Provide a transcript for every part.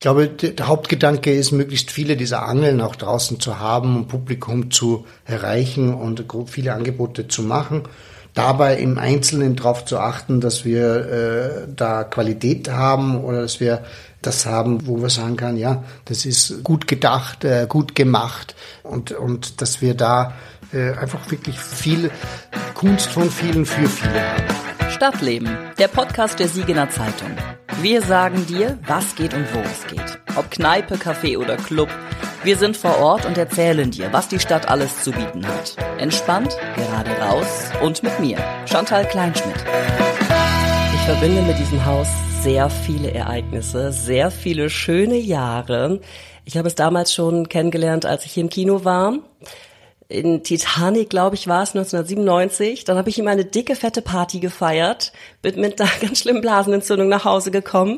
Ich glaube, der Hauptgedanke ist, möglichst viele dieser Angeln auch draußen zu haben, um Publikum zu erreichen und viele Angebote zu machen. Dabei im Einzelnen darauf zu achten, dass wir da Qualität haben oder dass wir das haben, wo wir sagen können, ja, das ist gut gedacht, gut gemacht und dass wir da einfach wirklich viel Kunst von vielen für viele haben. Stadtleben, der Podcast der Siegener Zeitung. Wir sagen dir, was geht und wo es geht. Ob Kneipe, Café oder Club. Wir sind vor Ort und erzählen dir, was die Stadt alles zu bieten hat. Entspannt, gerade raus und mit mir, Chantal Kleinschmidt. Ich verbinde mit diesem Haus sehr viele Ereignisse, sehr viele schöne Jahre. Ich habe es damals schon kennengelernt, als ich hier im Kino war. In Titanic, glaube ich, war es 1997. Dann habe ich ihm eine dicke, fette Party gefeiert, bin mit einer ganz schlimmen Blasenentzündung nach Hause gekommen.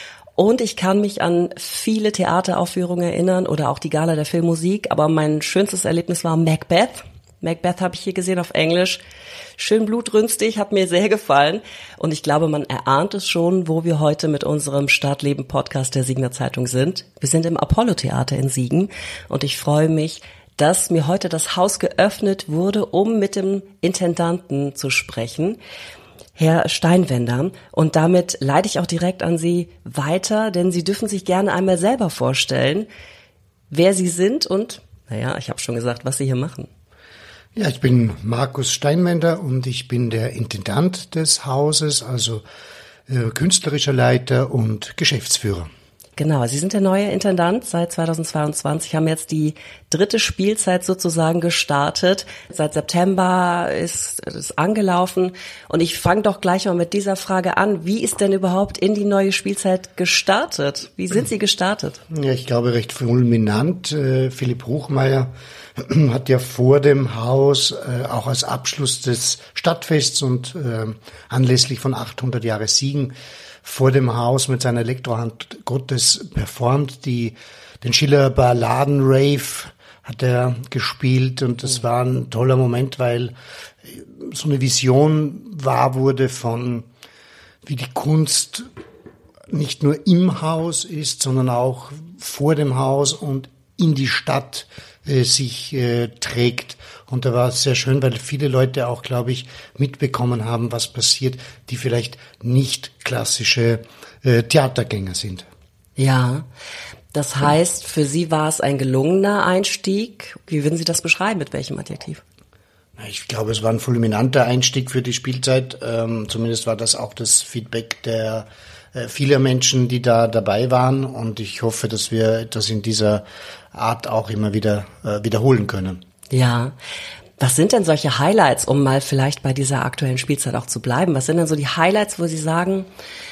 Und ich kann mich an viele Theateraufführungen erinnern oder auch die Gala der Filmmusik. Aber mein schönstes Erlebnis war Macbeth. Macbeth habe ich hier gesehen auf Englisch. Schön blutrünstig, hat mir sehr gefallen. Und ich glaube, man erahnt es schon, wo wir heute mit unserem Stadtleben-Podcast der Siegener Zeitung sind. Wir sind im Apollo-Theater in Siegen. Und ich freue mich, dass mir heute das Haus geöffnet wurde, um mit dem Intendanten zu sprechen, Herr Steinwender. Und damit leite ich auch direkt an Sie weiter, denn Sie dürfen sich gerne einmal selber vorstellen, wer Sie sind und, ich habe schon gesagt, was Sie hier machen. Ja, ich bin Markus Steinwender und ich bin der Intendant des Hauses, also künstlerischer Leiter und Geschäftsführer. Genau, Sie sind der neue Intendant seit 2022, haben jetzt die 3. Spielzeit sozusagen gestartet. Seit September ist es angelaufen und ich fange doch gleich mal mit dieser Frage an. Wie ist denn überhaupt in die neue Spielzeit gestartet? Wie sind Sie gestartet? Ja, ich glaube recht fulminant. Philipp Hochmeier hat ja vor dem Haus auch als Abschluss des Stadtfests und anlässlich von 800 Jahre Siegen vor dem Haus mit seiner Elektrohand Gottes performt. Den Schiller Balladen Rave hat er gespielt und das war ein toller Moment, weil so eine Vision wahr wurde von, wie die Kunst nicht nur im Haus ist, sondern auch vor dem Haus und in die Stadt sich trägt. Und da war es sehr schön, weil viele Leute auch, glaube ich, mitbekommen haben, was passiert, die vielleicht nicht klassische Theatergänger sind. Ja, das heißt, für Sie war es ein gelungener Einstieg. Wie würden Sie das beschreiben? Mit welchem Adjektiv? Ich glaube, es war ein fulminanter Einstieg für die Spielzeit. Zumindest war das auch das Feedback der vieler Menschen, die da dabei waren. Und ich hoffe, dass wir das in dieser Art auch immer wieder wiederholen können. Ja. Was sind denn solche Highlights, um mal vielleicht bei dieser aktuellen Spielzeit auch zu bleiben? Was sind denn so die Highlights, wo Sie sagen,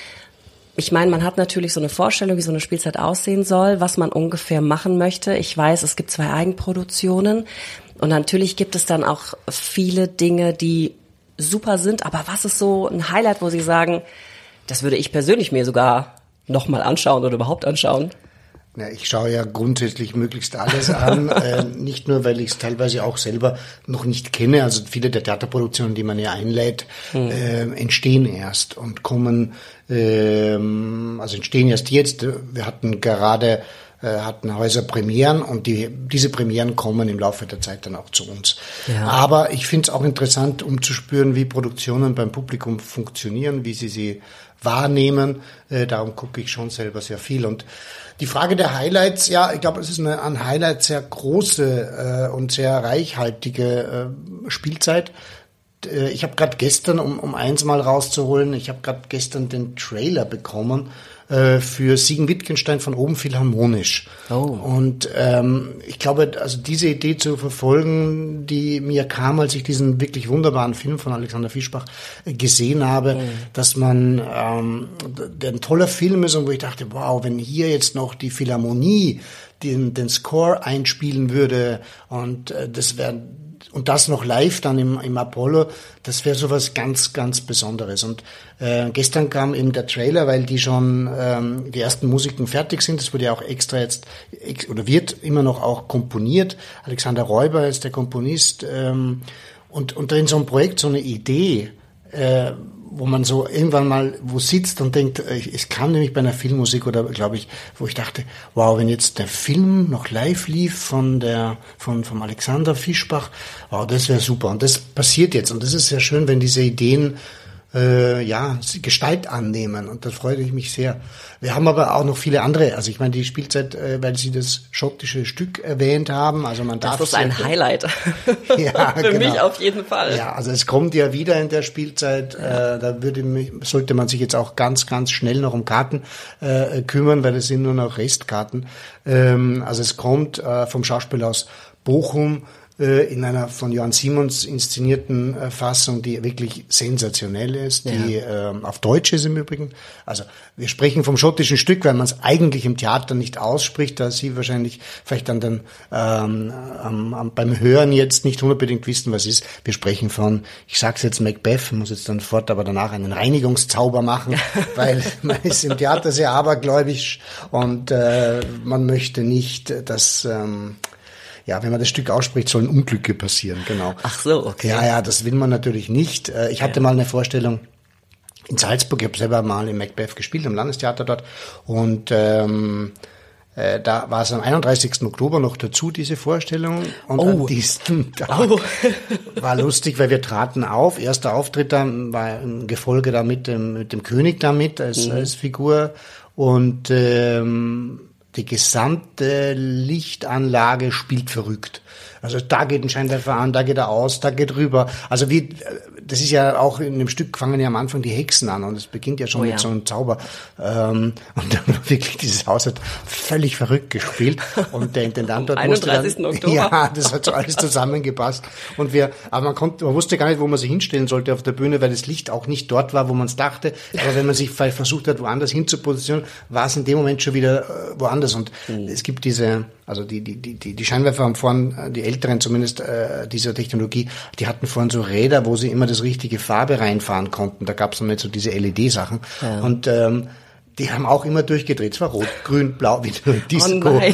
ich meine, man hat natürlich so eine Vorstellung, wie so eine Spielzeit aussehen soll, was man ungefähr machen möchte. Ich weiß, es gibt 2 Eigenproduktionen und natürlich gibt es dann auch viele Dinge, die super sind. Aber was ist so ein Highlight, wo Sie sagen, das würde ich persönlich mir sogar nochmal anschauen oder überhaupt anschauen? Ja, ich schaue ja grundsätzlich möglichst alles an, nicht nur, weil ich es teilweise auch selber noch nicht kenne. Also viele der Theaterproduktionen, die man ja einlädt, entstehen erst und kommen, entstehen erst jetzt. Wir hatten gerade Häuser Premieren und diese Premieren kommen im Laufe der Zeit dann auch zu uns. Ja. Aber ich finde es auch interessant, um zu spüren, wie Produktionen beim Publikum funktionieren, wie sie wahrnehmen. Darum gucke ich schon selber sehr viel. Und die Frage der Highlights, ja, ich glaube, es ist an Highlights sehr große und sehr reichhaltige Spielzeit. Ich habe gerade gestern, um eins mal rauszuholen, ich habe gerade gestern den Trailer bekommen für Siegen-Wittgenstein von oben philharmonisch. Oh. Und ich glaube, also diese Idee zu verfolgen, die mir kam, als ich diesen wirklich wunderbaren Film von Alexander Fischbach gesehen habe, dass man der ein toller Film ist und wo ich dachte, wow, wenn hier jetzt noch die Philharmonie den Score einspielen würde und das noch live dann im Apollo, das wäre sowas ganz, ganz Besonderes. Und gestern kam eben der Trailer, weil die schon die ersten Musiken fertig sind. Das wurde ja auch extra jetzt, oder wird immer noch auch komponiert. Alexander Räuber ist der Komponist. Und in so einem Projekt so eine Idee wo man so irgendwann mal wo sitzt und denkt, es kam nämlich bei einer Filmmusik oder glaube ich, wo ich dachte, wow, wenn jetzt der Film noch live lief vom Alexander Fischbach, wow, das wäre super. Und das passiert jetzt und das ist sehr schön, wenn diese Ideen Gestalt annehmen und da freue ich mich sehr. Wir haben aber auch noch viele andere, also ich meine die Spielzeit, weil Sie das schottische Stück erwähnt haben, also man darf... Das ist ein Highlight. Ja, für mich auf jeden Fall. Ja, also es kommt ja wieder in der Spielzeit, da sollte man sich jetzt auch ganz, ganz schnell noch um Karten kümmern, weil es sind nur noch Restkarten. Also es kommt vom Schauspiel aus Bochum, in einer von Johann Simons inszenierten Fassung, die wirklich sensationell ist, die auf Deutsch ist im Übrigen. Also wir sprechen vom schottischen Stück, weil man es eigentlich im Theater nicht ausspricht, da Sie wahrscheinlich vielleicht dann beim Hören jetzt nicht unbedingt wissen, was ist. Wir sprechen von, ich sag's jetzt Macbeth, muss jetzt dann fort, aber danach einen Reinigungszauber machen, weil man ist im Theater sehr abergläubisch und man möchte nicht, dass... wenn man das Stück ausspricht, sollen Unglücke passieren, genau. Ach so, okay. Ja, das will man natürlich nicht. Ich hatte mal eine Vorstellung in Salzburg, ich habe selber mal in Macbeth gespielt, im Landestheater dort. Und da war es am 31. Oktober noch dazu, diese Vorstellung. Und an diesem Tag war lustig, weil wir traten auf. Erster Auftritt dann war im Gefolge da mit dem König da mit als Figur. Und die gesamte Lichtanlage spielt verrückt. Also da geht ein Scheinwerfer an, da geht er aus, da geht rüber. Also das ist ja auch in dem Stück, fangen ja am Anfang die Hexen an und es beginnt ja schon mit so einem Zauber. Und dann wirklich dieses Haus hat völlig verrückt gespielt und der Intendant dort musste dann, 31. Oktober. Ja, das hat so alles zusammengepasst. Und man wusste gar nicht, wo man sich hinstellen sollte auf der Bühne, weil das Licht auch nicht dort war, wo man es dachte. Aber wenn man sich vielleicht versucht hat, woanders hinzupositionieren, war es in dem Moment schon wieder woanders. Und es gibt die Scheinwerfer haben vorn, die Älteren zumindest dieser Technologie, die hatten vorhin so Räder, wo sie immer das richtige Farbe reinfahren konnten. Da gab es noch nicht so diese LED-Sachen. Ja. Und die haben auch immer durchgedreht. Es war rot, grün, blau, wie eine Disco. Oh nein.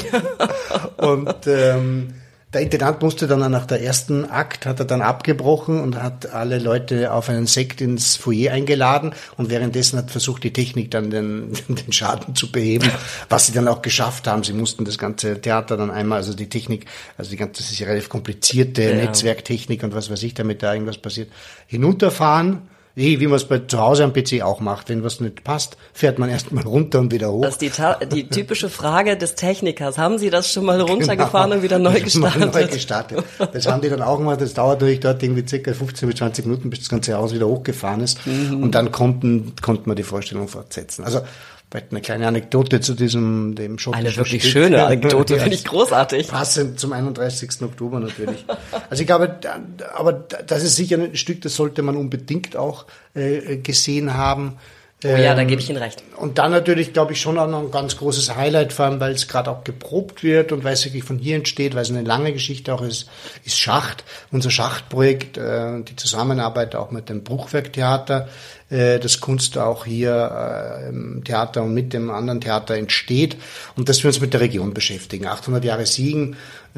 Und der Intendant musste dann nach der ersten Akt, hat er dann abgebrochen und hat alle Leute auf einen Sekt ins Foyer eingeladen und währenddessen hat versucht, die Technik dann den Schaden zu beheben, was sie dann auch geschafft haben. Sie mussten das ganze Theater dann einmal, also die Technik, das ist ja relativ komplizierte Netzwerktechnik und was weiß ich, damit da irgendwas passiert, hinunterfahren. Wie man es zu Hause am PC auch macht. Wenn was nicht passt, fährt man erst mal runter und wieder hoch. Das ist die typische Frage des Technikers. Haben Sie das schon mal runtergefahren und wieder neu gestartet? Das haben die dann auch gemacht. Das dauert natürlich dort irgendwie circa 15 bis 20 Minuten, bis das ganze Haus wieder hochgefahren ist. Und dann konnten wir die Vorstellung fortsetzen. Also vielleicht eine kleine Anekdote zu dem schottischen Eine wirklich schöne Anekdote, finde ich großartig. Passend zum 31. Oktober natürlich. Also ich glaube, aber das ist sicher ein Stück, das sollte man unbedingt auch gesehen haben. Oh ja, da gebe ich Ihnen recht. Und dann natürlich, glaube ich, schon auch noch ein ganz großes Highlight, vor allem, weil es gerade auch geprobt wird und weil es wirklich von hier entsteht, weil es eine lange Geschichte auch ist Schacht. Unser Schachtprojekt, die Zusammenarbeit auch mit dem Bruchwerktheater, das Kunst auch hier im Theater und mit dem anderen Theater entsteht und dass wir uns mit der Region beschäftigen. 800 Jahre Siegen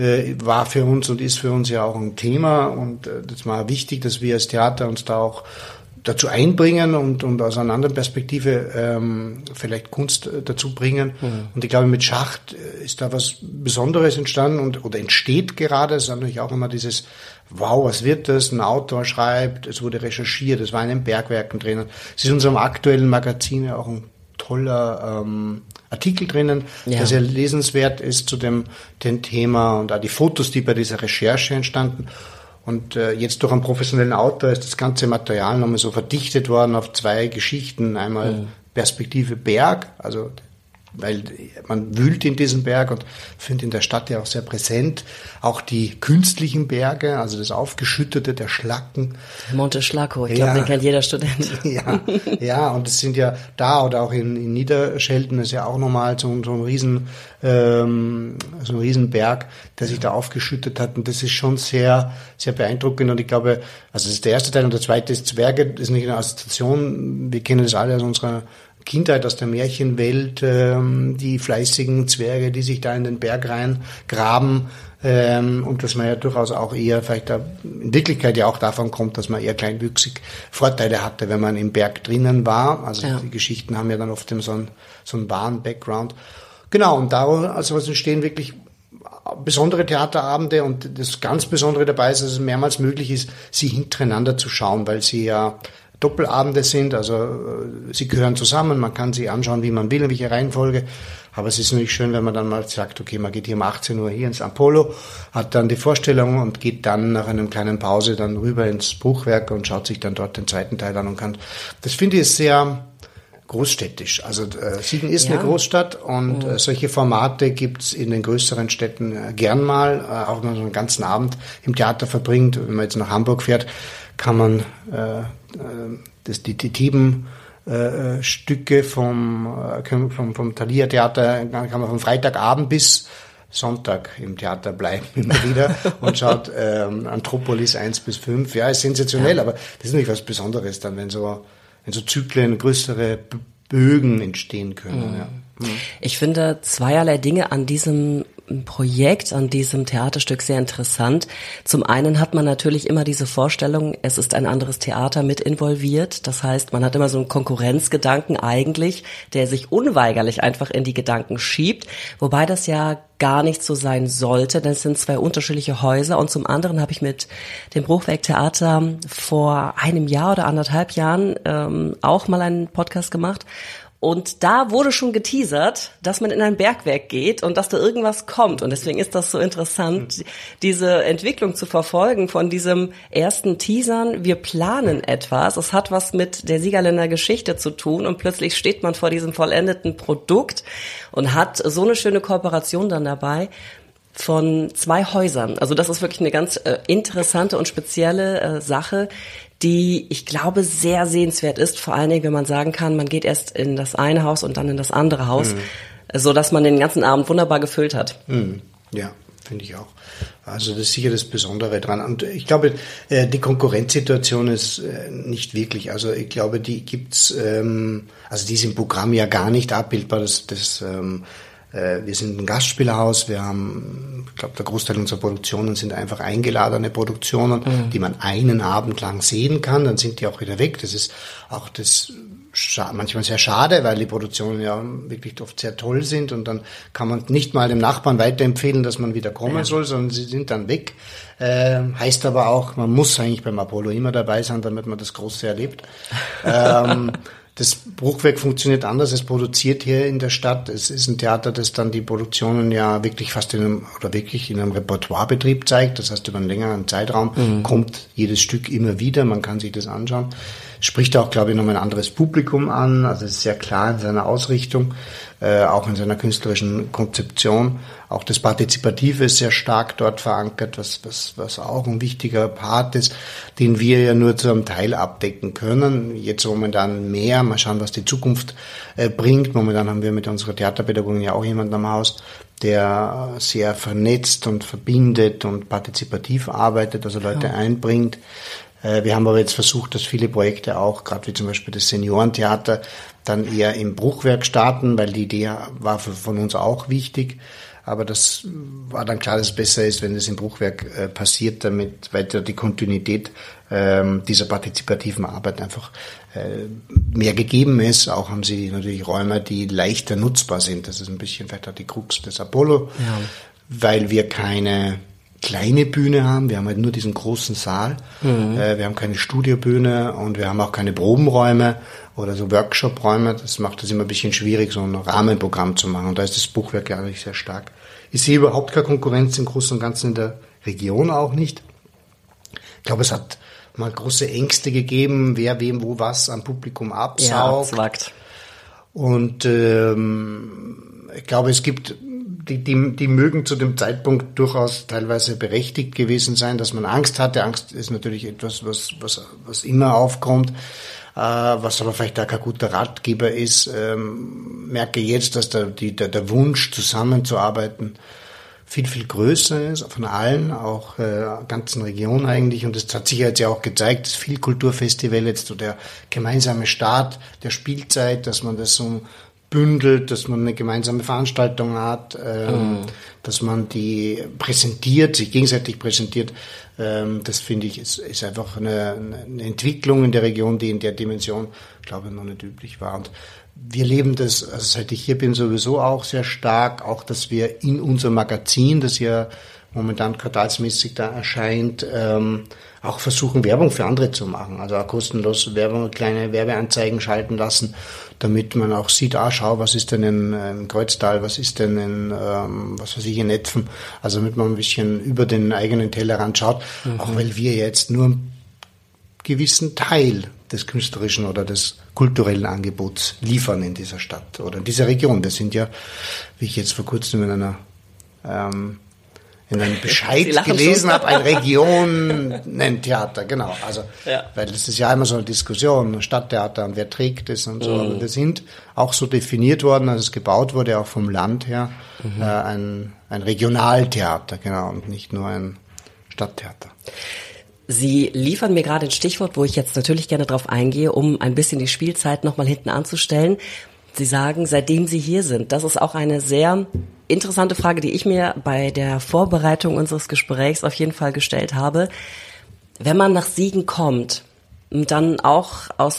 war für uns und ist für uns ja auch ein Thema und das war wichtig, dass wir als Theater uns da auch dazu einbringen und aus einer anderen Perspektive vielleicht Kunst dazu bringen. Und ich glaube, mit Schacht ist da was Besonderes entstanden oder entsteht gerade. Es ist natürlich auch immer dieses, wow, was wird das? Ein Autor schreibt, es wurde recherchiert, es war in den Bergwerken drinnen. Es ist in unserem aktuellen Magazin ja auch ein toller Artikel drinnen, der sehr lesenswert ist zu dem Thema und auch die Fotos, die bei dieser Recherche entstanden. Und jetzt durch einen professionellen Autor ist das ganze Material nochmal so verdichtet worden auf 2 Geschichten. Einmal Perspektive Berg, also weil man wühlt in diesem Berg und findet in der Stadt ja auch sehr präsent. Auch die künstlichen Berge, also das Aufgeschüttete, der Schlacken. Monte Schlacco, ich glaube, den kennt jeder Student. Ja, und es sind ja da oder auch in Niederschelden ist ja auch nochmal so ein Riesenberg, der sich da aufgeschüttet hat. Und das ist schon sehr, sehr beeindruckend. Und ich glaube, also das ist der erste Teil und der zweite ist Zwerge, das ist nicht eine Assoziation. Wir kennen das alle aus unserer Kindheit, aus der Märchenwelt, die fleißigen Zwerge, die sich da in den Berg reingraben, und dass man ja durchaus auch eher vielleicht in Wirklichkeit ja auch davon kommt, dass man eher kleinwüchsig Vorteile hatte, wenn man im Berg drinnen war. Also die Geschichten haben ja dann oft so einen wahren Background. Genau, und daraus entstehen wirklich besondere Theaterabende, und das ganz Besondere dabei ist, dass es mehrmals möglich ist, sie hintereinander zu schauen, weil sie ja Doppelabende sind, also sie gehören zusammen, man kann sie anschauen, wie man will, in welcher Reihenfolge, aber es ist natürlich schön, wenn man dann mal sagt, okay, man geht hier um 18 Uhr hier ins Apollo, hat dann die Vorstellung und geht dann nach einer kleinen Pause dann rüber ins Bruchwerk und schaut sich dann dort den zweiten Teil an und kann, das finde ich ist sehr großstädtisch. Also Siegen ist eine Großstadt, und solche Formate gibt's in den größeren Städten gern mal, auch wenn man so einen ganzen Abend im Theater verbringt. Wenn man jetzt nach Hamburg fährt, kann man die Theben-Stücke vom Thalia Theater, kann man vom Freitagabend bis Sonntag im Theater bleiben immer wieder und schaut Anthropolis 1-5. Ja, ist sensationell, aber das ist nicht was Besonderes dann, wenn so Zyklen, größere Bögen entstehen können. Ja. Ich finde zweierlei Dinge an diesem Projekt, an diesem Theaterstück sehr interessant. Zum einen hat man natürlich immer diese Vorstellung, es ist ein anderes Theater mit involviert. Das heißt, man hat immer so einen Konkurrenzgedanken eigentlich, der sich unweigerlich einfach in die Gedanken schiebt, wobei das ja gar nicht so sein sollte, denn es sind zwei unterschiedliche Häuser. Und zum anderen habe ich mit dem Bruchwerk Theater vor einem Jahr oder 1,5 Jahren auch mal einen Podcast gemacht. Und da wurde schon geteasert, dass man in ein Bergwerk geht und dass da irgendwas kommt. Und deswegen ist das so interessant, diese Entwicklung zu verfolgen von diesem ersten Teasern. Wir planen etwas. Es hat was mit der Siegerländer Geschichte zu tun. Und plötzlich steht man vor diesem vollendeten Produkt und hat so eine schöne Kooperation dann dabei von 2 Häusern. Also das ist wirklich eine ganz interessante und spezielle Sache, die, ich glaube, sehr sehenswert ist, vor allen Dingen, wenn man sagen kann, man geht erst in das eine Haus und dann in das andere Haus, so dass man den ganzen Abend wunderbar gefüllt hat. Ja, finde ich auch. Also das ist sicher das Besondere dran. Und ich glaube, die Konkurrenzsituation ist nicht wirklich. Also ich glaube, die gibt's, also die ist im Programm ja gar nicht abbildbar. Wir sind ein Gastspielhaus, wir haben, ich glaube, der Großteil unserer Produktionen sind einfach eingeladene Produktionen, die man einen Abend lang sehen kann, dann sind die auch wieder weg. Das ist auch das manchmal sehr schade, weil die Produktionen ja wirklich oft sehr toll sind, und dann kann man nicht mal dem Nachbarn weiterempfehlen, dass man wieder kommen soll, sondern sie sind dann weg. Heißt aber auch, man muss eigentlich beim Apollo immer dabei sein, damit man das Große erlebt. Das Bruchwerk funktioniert anders, es produziert hier in der Stadt. Es ist ein Theater, das dann die Produktionen ja wirklich fast in einem Repertoirebetrieb zeigt. Das heißt, über einen längeren Zeitraum kommt jedes Stück immer wieder, man kann sich das anschauen. Spricht auch, glaube ich, nochmal ein anderes Publikum an. Also es ist sehr klar in seiner Ausrichtung, auch in seiner künstlerischen Konzeption. Auch das Partizipative ist sehr stark dort verankert, was auch ein wichtiger Part ist, den wir ja nur zu einem Teil abdecken können. Jetzt momentan mehr. Mal schauen, was die Zukunft bringt. Momentan haben wir mit unserer Theaterpädagogin ja auch jemanden am Haus, der sehr vernetzt und verbindet und partizipativ arbeitet, also Leute einbringt. Wir haben aber jetzt versucht, dass viele Projekte auch, gerade wie zum Beispiel das Seniorentheater, dann eher im Bruchwerk starten, weil die Idee war von uns auch wichtig. Aber das war dann klar, dass es besser ist, wenn es im Bruchwerk passiert, damit weiter die Kontinuität dieser partizipativen Arbeit einfach mehr gegeben ist. Auch haben sie natürlich Räume, die leichter nutzbar sind. Das ist ein bisschen vielleicht auch die Krux des Apollo, weil wir keine kleine Bühne haben. Wir haben halt nur diesen großen Saal. Wir haben keine Studiobühne und wir haben auch keine Probenräume oder so Workshop-Räume. Das macht es immer ein bisschen schwierig, so ein Rahmenprogramm zu machen. Und da ist das Bruchwerk ja eigentlich sehr stark. Ich sehe überhaupt keine Konkurrenz im Großen und Ganzen in der Region auch nicht. Ich glaube, es hat mal große Ängste gegeben, wer wem wo was am Publikum absaugt. Und ich glaube, es gibt die mögen zu dem Zeitpunkt durchaus teilweise berechtigt gewesen sein, dass man Angst hatte. Angst ist natürlich etwas, was immer aufkommt, was aber vielleicht auch kein guter Ratgeber ist. Merke jetzt, dass der Wunsch, zusammenzuarbeiten, viel, viel größer ist, von allen, auch ganzen Regionen eigentlich. Und das hat sich jetzt ja auch gezeigt, das Vielkulturfestival jetzt, so der gemeinsame Start der Spielzeit, dass man das so bündelt, dass man eine gemeinsame Veranstaltung hat, dass man die präsentiert, sich gegenseitig präsentiert. Das finde ich ist einfach eine Entwicklung in der Region, die in der Dimension, glaube ich, noch nicht üblich war. Und wir leben das, also seit ich hier bin, sowieso auch sehr stark, auch dass wir in unserem Magazin, das ja momentan quartalsmäßig da erscheint, auch versuchen, Werbung für andere zu machen. Also auch kostenlos Werbung, kleine Werbeanzeigen schalten lassen, damit man auch sieht, schau, was ist denn in Kreuztal, was ist denn in, was weiß ich, in Netphen. Also damit man ein bisschen über den eigenen Tellerrand schaut, auch weil wir jetzt nur einen gewissen Teil des künstlerischen oder des kulturellen Angebots liefern in dieser Stadt oder in dieser Region. Das sind ja, wie ich jetzt vor kurzem in einem Bescheid gelesen habe, ein Regionentheater, genau. Also, weil das ist ja immer so eine Diskussion, Stadttheater und wer trägt es und so. Aber wir sind auch so definiert worden, als es gebaut wurde, auch vom Land her, ein Regionaltheater, genau, und nicht nur ein Stadttheater. Sie liefern mir gerade ein Stichwort, wo ich jetzt natürlich gerne drauf eingehe, um ein bisschen die Spielzeit nochmal hinten anzustellen. Sie sagen, seitdem Sie hier sind, das ist auch eine sehr interessante Frage, die ich mir bei der Vorbereitung unseres Gesprächs auf jeden Fall gestellt habe. Wenn man nach Siegen kommt, und dann auch aus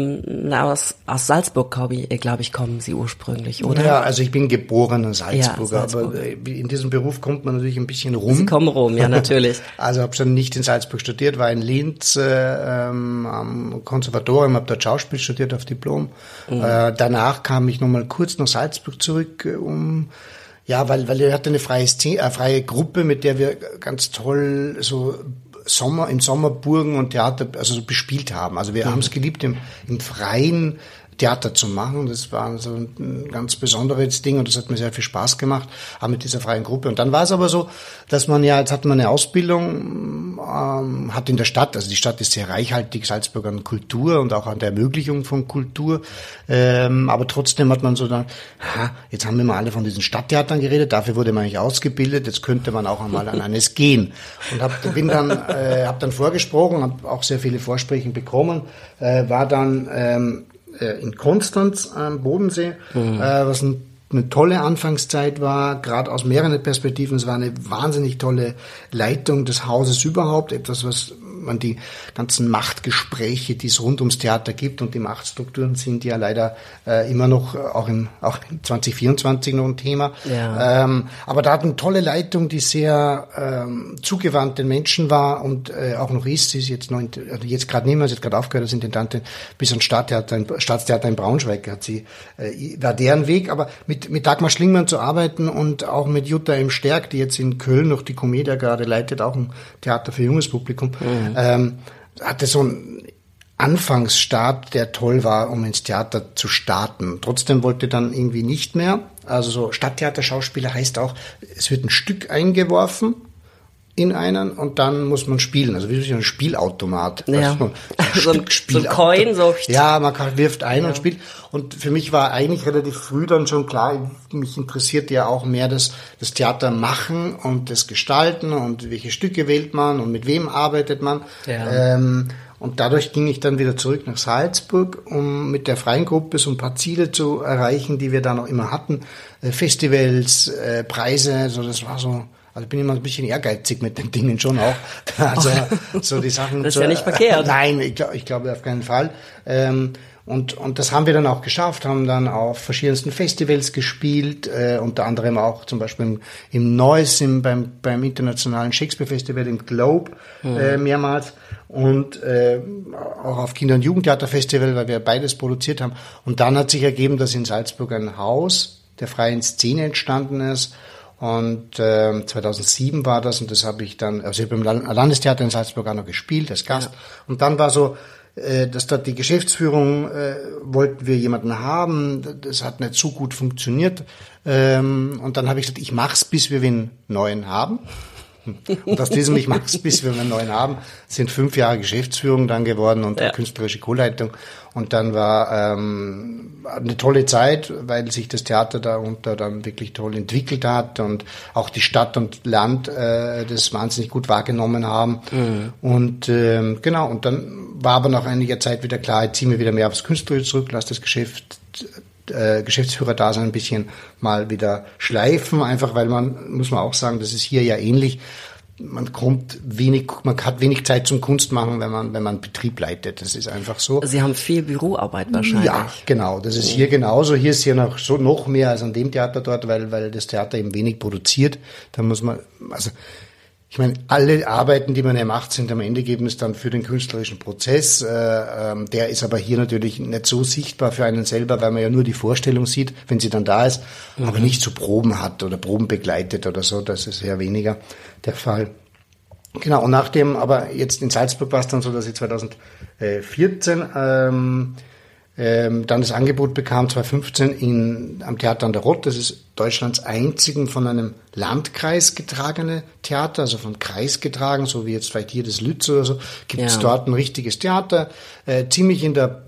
Salzburg, glaube ich, kommen Sie ursprünglich, oder? Ja, also ich bin geborener Salzburger, aber in diesem Beruf kommt man natürlich ein bisschen rum. Sie kommen rum, ja, natürlich. Also habe schon nicht in Salzburg studiert, war in Linz am Konservatorium, habe dort Schauspiel studiert auf Diplom. Danach kam ich nochmal kurz nach Salzburg zurück, weil wir hatten eine freie Gruppe, mit der wir ganz toll so im Sommer Burgen und Theater also so bespielt haben. Also wir haben es geliebt, im Freien Theater zu machen. Das war so ein ganz besonderes Ding und das hat mir sehr viel Spaß gemacht, auch mit dieser freien Gruppe. Und dann war es aber so, dass jetzt hat man eine Ausbildung, hat in der Stadt, also die Stadt ist sehr reichhaltig, Salzburg an Kultur und auch an der Ermöglichung von Kultur. Aber trotzdem hat man so dann, jetzt haben wir mal alle von diesen Stadttheatern geredet, dafür wurde man eigentlich ausgebildet, jetzt könnte man auch einmal an eines gehen. Und hab dann vorgesprochen, habe auch sehr viele Vorsprechen bekommen, war dann in Konstanz am Bodensee, was eine tolle Anfangszeit war, gerade aus mehreren Perspektiven. Es war eine wahnsinnig tolle Leitung des Hauses überhaupt, etwas, was man die ganzen Machtgespräche, die es rund ums Theater gibt und die Machtstrukturen sind ja leider immer noch, auch in 2024 noch ein Thema. Ja. Aber da hat eine tolle Leitung, die sehr zugewandt den Menschen war und auch noch ist. Sie ist jetzt jetzt gerade nicht mehr, sie hat gerade aufgehört als Intendantin bis ans Staatstheater in Braunschweig war deren Weg, aber mit Dagmar Schlingmann zu arbeiten und auch mit Jutta M. Stärk, die jetzt in Köln noch die Comedia gerade leitet, auch ein Theater für junges Publikum, hatte so einen Anfangsstart, der toll war, um ins Theater zu starten. Trotzdem wollte dann irgendwie nicht mehr. Also so Stadttheaterschauspieler heißt auch, es wird ein Stück eingeworfen in einen und dann muss man spielen. Also wie so ein Spielautomat. Ja. So ein Coin, so. Ja, man wirft ein und spielt. Und für mich war eigentlich relativ früh dann schon klar, mich interessiert ja auch mehr das Theater machen und das Gestalten und welche Stücke wählt man und mit wem arbeitet man. Ja. Und dadurch ging ich dann wieder zurück nach Salzburg, um mit der freien Gruppe so ein paar Ziele zu erreichen, die wir da noch immer hatten. Festivals, Preise, so das war so. Also bin immer ein bisschen ehrgeizig mit den Dingen schon auch. Also so die Sachen. Das ist ja nicht verkehrt. Nein, ich glaube auf keinen Fall. Und das haben wir dann auch geschafft, haben dann auf verschiedensten Festivals gespielt, unter anderem auch zum Beispiel im Neuss, beim Internationalen Shakespeare Festival im Globe mehrmals und auch auf Kinder- und Jugendtheaterfestival, weil wir beides produziert haben. Und dann hat sich ergeben, dass in Salzburg ein Haus der freien Szene entstanden ist. Und 2007 war das und das habe ich dann, also ich habe beim Landestheater in Salzburg auch noch gespielt als Gast. Ja. Und dann war so, dass dort die Geschäftsführung, wollten wir jemanden haben, das hat nicht so gut funktioniert. Und dann habe ich gesagt, ich mach's, bis wir einen neuen haben. Und aus diesem Ich mag's, bis wir einen neuen haben, sind 5 Jahre Geschäftsführung dann geworden und künstlerische Co-Leitung. Und dann war eine tolle Zeit, weil sich das Theater darunter dann wirklich toll entwickelt hat und auch die Stadt und Land das wahnsinnig gut wahrgenommen haben. Und genau, und dann war aber nach einiger Zeit wieder klar, jetzt ziehen wir wieder mehr aufs Künstlerische zurück, lass das Geschäftsführer-Dasein ein bisschen mal wieder schleifen, einfach weil muss man auch sagen, das ist hier ja ähnlich. Man hat wenig Zeit zum Kunstmachen, wenn man Betrieb leitet. Das ist einfach so. Sie haben viel Büroarbeit wahrscheinlich. Ja, genau. Das ist hier genauso. Hier ist ja noch mehr als an dem Theater dort, weil das Theater eben wenig produziert. Da muss man, ich meine, alle Arbeiten, die man hier macht, sind am Endergebnis dann für den künstlerischen Prozess. Der ist aber hier natürlich nicht so sichtbar für einen selber, weil man ja nur die Vorstellung sieht, wenn sie dann da ist, aber nicht so Proben hat oder Proben begleitet oder so. Das ist eher weniger der Fall. Genau, und aber jetzt in Salzburg war es dann so, dass ich 2014 dann das Angebot bekam, 2015 am Theater an der Rott. Das ist Deutschlands einzigen von einem Landkreis getragene Theater, also vom Kreis getragen, so wie jetzt vielleicht hier das Lütz oder so, gibt es dort ein richtiges Theater, ziemlich in der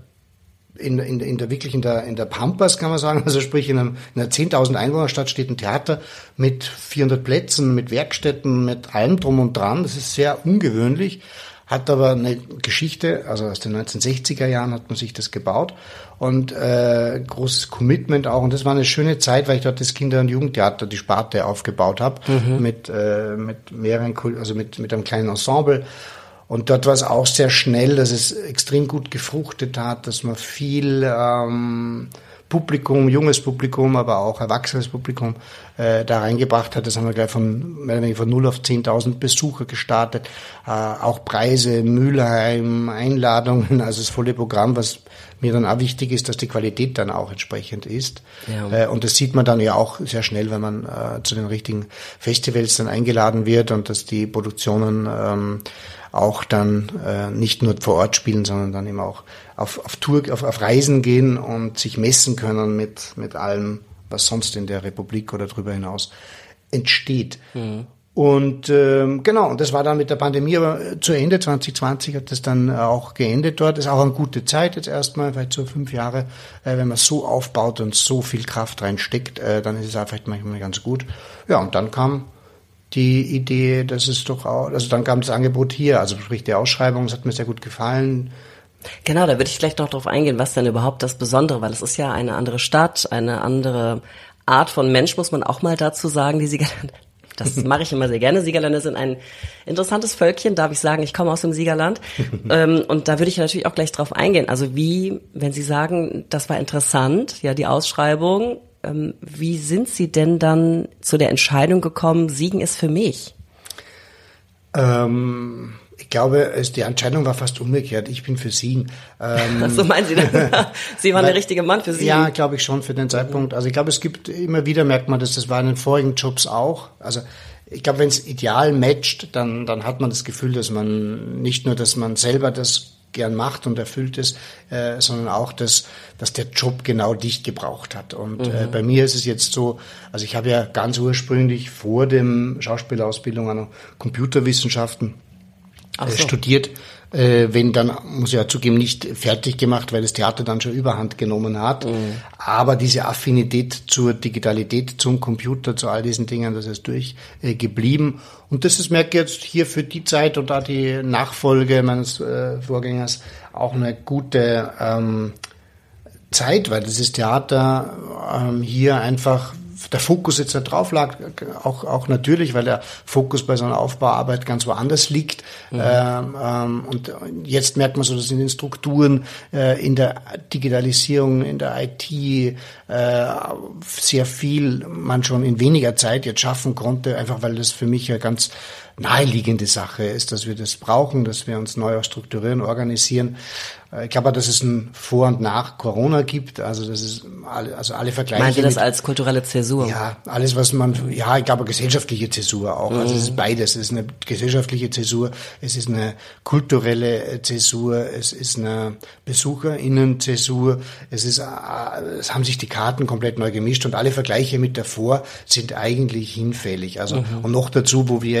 Pampas, kann man sagen, also sprich in einer 10.000 Einwohnerstadt steht ein Theater mit 400 Plätzen, mit Werkstätten, mit allem drum und dran. Das ist sehr ungewöhnlich, hat aber eine Geschichte, also aus den 1960er Jahren hat man sich das gebaut und großes Commitment auch. Und das war eine schöne Zeit, weil ich dort das Kinder- und Jugendtheater, die Sparte, aufgebaut habe, mit mehreren, also mit einem kleinen Ensemble. Und dort war es auch sehr schnell, dass es extrem gut gefruchtet hat, dass man viel Publikum, junges Publikum, aber auch erwachsenes Publikum da reingebracht hat. Das haben wir gleich von 0 auf 10.000 Besucher gestartet. Auch Preise, Mülheim, Einladungen, also das volle Programm, was mir dann auch wichtig ist, dass die Qualität dann auch entsprechend ist. Ja. Und das sieht man dann ja auch sehr schnell, wenn man zu den richtigen Festivals dann eingeladen wird und dass die Produktionen auch dann nicht nur vor Ort spielen, sondern dann eben auch auf Tour, auf Reisen gehen und sich messen können mit allem, was sonst in der Republik oder darüber hinaus entsteht. Und genau, und das war dann mit der Pandemie aber zu Ende. 2020 hat das dann auch geendet dort. Das ist auch eine gute Zeit jetzt erstmal, vielleicht so 5 Jahre. Wenn man so aufbaut und so viel Kraft reinsteckt, dann ist es auch vielleicht manchmal ganz gut. Ja, und dann kam die Idee, dass es doch auch, also dann kam das Angebot hier, also sprich die Ausschreibung, es hat mir sehr gut gefallen. Genau, da würde ich gleich noch drauf eingehen, was denn überhaupt das Besondere, weil es ist ja eine andere Stadt, eine andere Art von Mensch, muss man auch mal dazu sagen, die Siegerländer. Das mache ich immer sehr gerne. Siegerländer sind ein interessantes Völkchen, darf ich sagen. Ich komme aus dem Siegerland. Und da würde ich natürlich auch gleich drauf eingehen. Also wie, wenn Sie sagen, das war interessant, ja, die Ausschreibung, wie sind Sie denn dann zu der Entscheidung gekommen, Siegen ist für mich? Ich glaube, die Entscheidung war fast umgekehrt. Ich bin für Siegen. So meinen Sie das? Sie waren der richtige Mann für Siegen? Ja, glaube ich schon für den Zeitpunkt. Also ich glaube, es gibt immer wieder, merkt man das war in den vorigen Jobs auch. Also ich glaube, wenn es ideal matcht, dann hat man das Gefühl, dass man nicht nur, dass man selber das gern macht und erfüllt ist, sondern auch, dass der Job genau dich gebraucht hat. Und bei mir ist es jetzt so, also ich habe ja ganz ursprünglich vor dem Schauspielausbildung an Computerwissenschaften studiert, wenn dann, muss ich ja zugeben, nicht fertig gemacht, weil das Theater dann schon Überhand genommen hat. Aber diese Affinität zur Digitalität, zum Computer, zu all diesen Dingen, das ist durchgeblieben. Und das ist, merke ich jetzt hier für die Zeit und da die Nachfolge meines Vorgängers auch eine gute Zeit, weil dieses Theater hier einfach der Fokus jetzt da drauf lag, auch natürlich, weil der Fokus bei so einer Aufbauarbeit ganz woanders liegt. Und jetzt merkt man so, dass in den Strukturen, in der Digitalisierung, in der IT sehr viel man schon in weniger Zeit jetzt schaffen konnte, einfach weil das für mich ja ganz naheliegende Sache ist, dass wir das brauchen, dass wir uns neu strukturieren, organisieren. Ich glaube, dass es ein Vor- und Nach Corona gibt, also das ist alle Vergleiche. Meint ihr das als kulturelle Zäsur? Ja, alles was ich glaube gesellschaftliche Zäsur auch. Also es ist beides. Es ist eine gesellschaftliche Zäsur, es ist eine kulturelle Zäsur, es ist eine BesucherInnen-Zäsur, es haben sich die Karten komplett neu gemischt und alle Vergleiche mit davor sind eigentlich hinfällig. Also und noch dazu, wo wir jetzt, sage ich